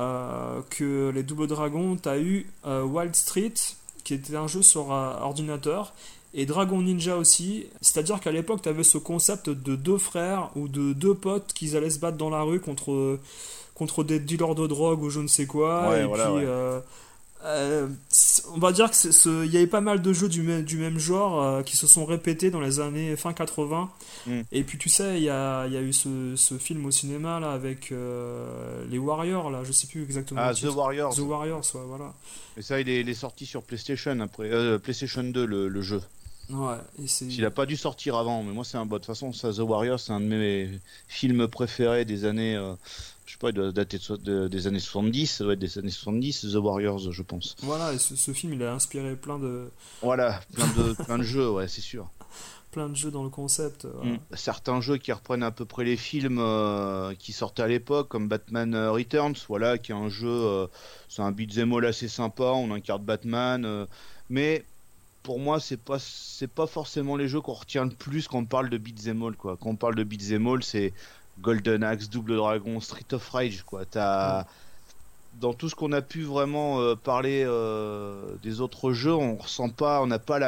que les Double Dragons. T'as eu Wild Street, qui était un jeu sur ordinateur, et Dragon Ninja aussi. C'est-à-dire qu'à l'époque, t'avais ce concept de deux frères ou de deux potes qui allaient se battre dans la rue contre des dealers de drogue ou je ne sais quoi. Ouais, Et voilà, puis. ouais. On va dire il y avait pas mal de jeux du même genre qui se sont répétés dans les années fin 80. Mm. Et puis tu sais, il y a eu ce film au cinéma là avec les Warriors là, je sais plus exactement Ah, le The titre. Warriors. The Warriors, ouais, voilà. Et ça, il est sorti sur PlayStation après, PlayStation 2, le jeu. Ouais, et c'est. Il a pas dû sortir avant, mais moi c'est un bon. De toute façon, ça, The Warriors, c'est un de mes films préférés des années. Je sais pas, il doit dater des années 70, ça doit être des années 70, The Warriors, je pense. Voilà, et ce film il a inspiré Voilà, plein de jeux, ouais, c'est sûr. plein de jeux dans le concept. Voilà. Certains jeux qui reprennent à peu près les films qui sortaient à l'époque, comme Batman Returns, voilà, qui est un jeu, c'est un beat'em all assez sympa, on incarne Batman, mais pour moi, c'est pas forcément les jeux qu'on retient le plus quand on parle de beat'em all, quoi. Quand on parle de beat'em all, c'est Golden Axe, Double Dragon, Street of Rage, quoi. Dans tout ce qu'on a pu vraiment parler des autres jeux, on n'a pas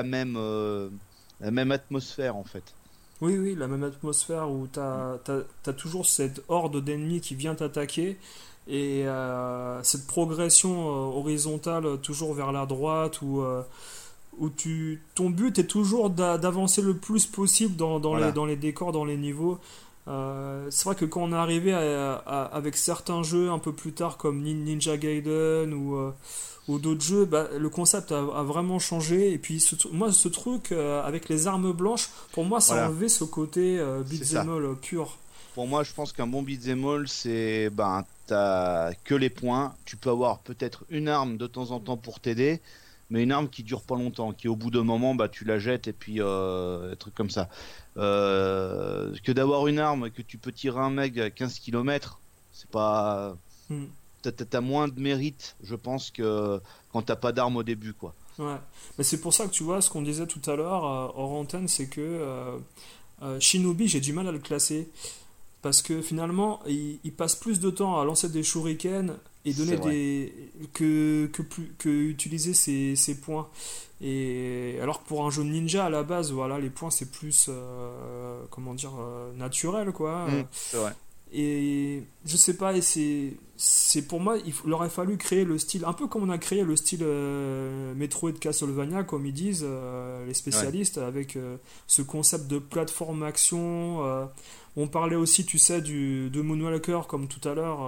la même atmosphère en fait. Oui, oui, la même atmosphère où t'as toujours cette horde d'ennemis qui vient t'attaquer et cette progression horizontale toujours vers la droite où ton but est toujours d'avancer le plus possible Voilà. dans les décors, dans les niveaux. C'est vrai que quand on est arrivé avec certains jeux un peu plus tard comme Ninja Gaiden ou d'autres jeux, bah, le concept a vraiment changé. Et puis moi, ce truc avec les armes blanches, pour moi, ça a Voilà, enlevé ce côté c'est beat'em ça. all pur. Pour moi, je pense qu'un bon beat'em all, c'est ben t'as que les points. Tu peux avoir peut-être une arme de temps en temps pour t'aider, mais une arme qui dure pas longtemps, qui au bout d'un moment, bah tu la jettes et puis un truc comme ça. Que d'avoir une arme que tu peux tirer un mec à 15 km, c'est pas. Hmm. T'as moins de mérite, je pense, que quand t'as pas d'arme au début, quoi. Ouais. Mais c'est pour ça que tu vois, ce qu'on disait tout à l'heure hors antenne, c'est que Shinobi, j'ai du mal à le classer. Parce que finalement, il passe plus de temps à lancer des shurikens et C'est donner vrai. que utiliser ses points. Et alors que pour un jeu de ninja à la base, voilà, les points c'est plus comment dire naturel quoi. C'est vrai. Et je sais pas, et c'est pour moi, il aurait fallu créer le style, un peu comme on a créé le style Metroid Castlevania, comme ils disent les Ouais. spécialistes, avec ce concept de plateforme action. On parlait aussi, tu sais, de Moonwalker, comme tout à l'heure,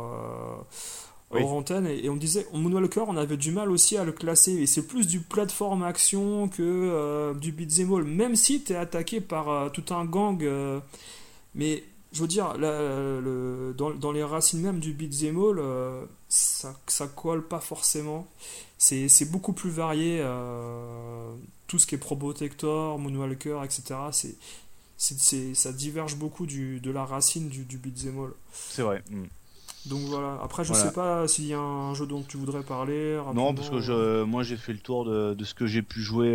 Oui. hors antenne, et on disait, Moonwalker, on avait du mal aussi à le classer, et c'est plus du plateforme action que du beat'em all, même si t'es attaqué par tout un gang, mais je veux dire, dans les racines même du beat'em all, ça colle pas forcément. C'est beaucoup plus varié. Tout ce qui est Probotector, Moonwalker, etc. ça diverge beaucoup de la racine du beat'em all. C'est vrai. Donc voilà, après je Voilà. sais pas s'il y a un jeu dont tu voudrais parler rapidement. Non, parce que moi j'ai fait le tour de ce que j'ai pu jouer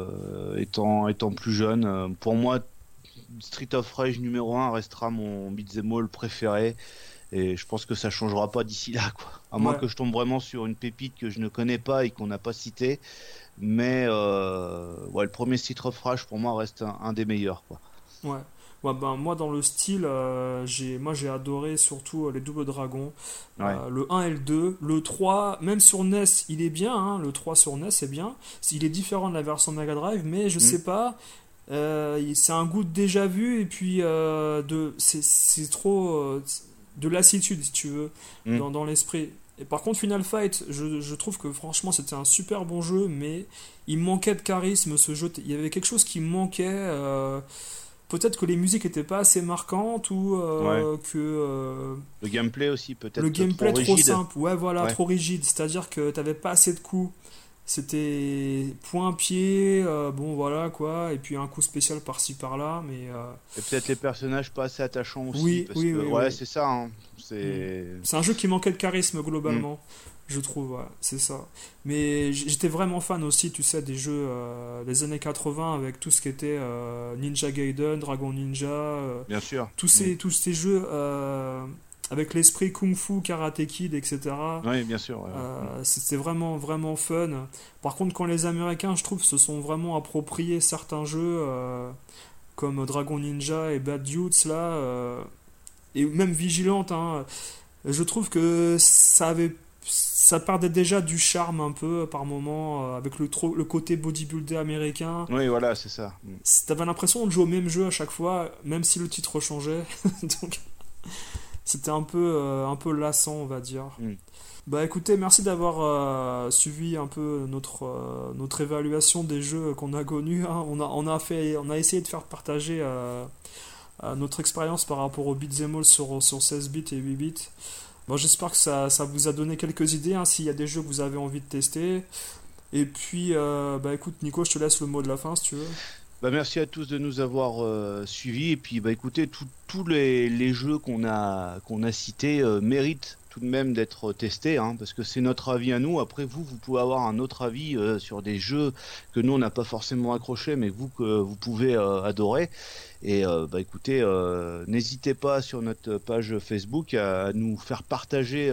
étant plus jeune. Pour moi, Street of Rage numéro 1 restera mon beat'em all préféré. Et je pense que ça changera pas d'ici là, quoi. À moins Ouais. que je tombe vraiment sur une pépite que je ne connais pas et qu'on n'a pas cité. Mais ouais, le premier Street of Rage pour moi reste un des meilleurs, quoi. Ouais. Ouais, ben, moi, dans le style, j'ai adoré surtout les Double Dragons. Ouais. Le 1 et le 2. Le 3, même sur NES, il est bien. Hein, le 3 sur NES est bien. Il est différent de la version Mega Drive, mais je Mm. sais pas. C'est un goût de déjà vu, et puis c'est trop de lassitude, si tu veux, Mm. dans l'esprit. Et par contre, Final Fight, je trouve que franchement, c'était un super bon jeu, mais il manquait de charisme ce jeu. Il y avait quelque chose qui manquait. Peut-être que les musiques étaient pas assez marquantes ou Ouais. que Le gameplay aussi le peut-être trop gameplay trop rigide. simple. Ouais, voilà, Ouais. trop rigide. C'est-à-dire que t'avais pas assez de coups. C'était point-pied, bon voilà quoi, et puis un coup spécial par-ci par-là, mais Et peut-être les personnages pas assez attachants aussi, oui, parce oui, que oui, ouais, oui. c'est ça, hein. Mm. C'est. C'est un jeu qui manquait de charisme Mm. globalement, je trouve, ouais, c'est ça. Mais j'étais vraiment fan aussi, tu sais, des jeux des années 80 avec tout ce qui était Ninja Gaiden, Dragon Ninja, Bien sûr. tous ces jeux avec l'esprit Kung Fu, Karate Kid, etc. Oui, bien sûr. Ouais, ouais. C'était vraiment, vraiment fun. Par contre, quand les Américains, je trouve, se sont vraiment appropriés certains jeux comme Dragon Ninja et Bad Dudes, là, et même Vigilante, hein, je trouve que ça perdait déjà du charme un peu par moment avec le côté bodybuilder américain. Oui, voilà, c'est ça. Mm. T'avais l'impression de jouer au même jeu à chaque fois, même si le titre changeait. Donc, c'était un peu lassant, on va dire. Mm. Bah écoutez, merci d'avoir suivi un peu notre évaluation des jeux qu'on a connus. Hein. On a essayé de faire partager notre expérience par rapport aux beat'em all sur 16 bits et 8 bits. Bon, j'espère que ça vous a donné quelques idées, hein, s'il y a des jeux que vous avez envie de tester. Et puis, bah écoute, Nico, je te laisse le mot de la fin si tu veux. Bah, merci à tous de nous avoir suivis. Et puis, bah, écoutez, tous les jeux qu'on a cités méritent tout de même d'être testés, hein, parce que c'est notre avis à nous. Après, vous pouvez avoir un autre avis sur des jeux que nous, on n'a pas forcément accroché, mais que vous pouvez adorer. Et bah, écoutez, n'hésitez pas sur notre page Facebook à nous faire partager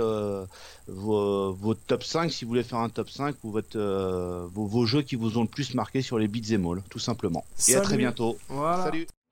vos top 5 si vous voulez faire un top 5 ou vos jeux qui vous ont le plus marqué sur les beat'em all, tout simplement. Et à très Salut! bientôt. Voilà. Salut!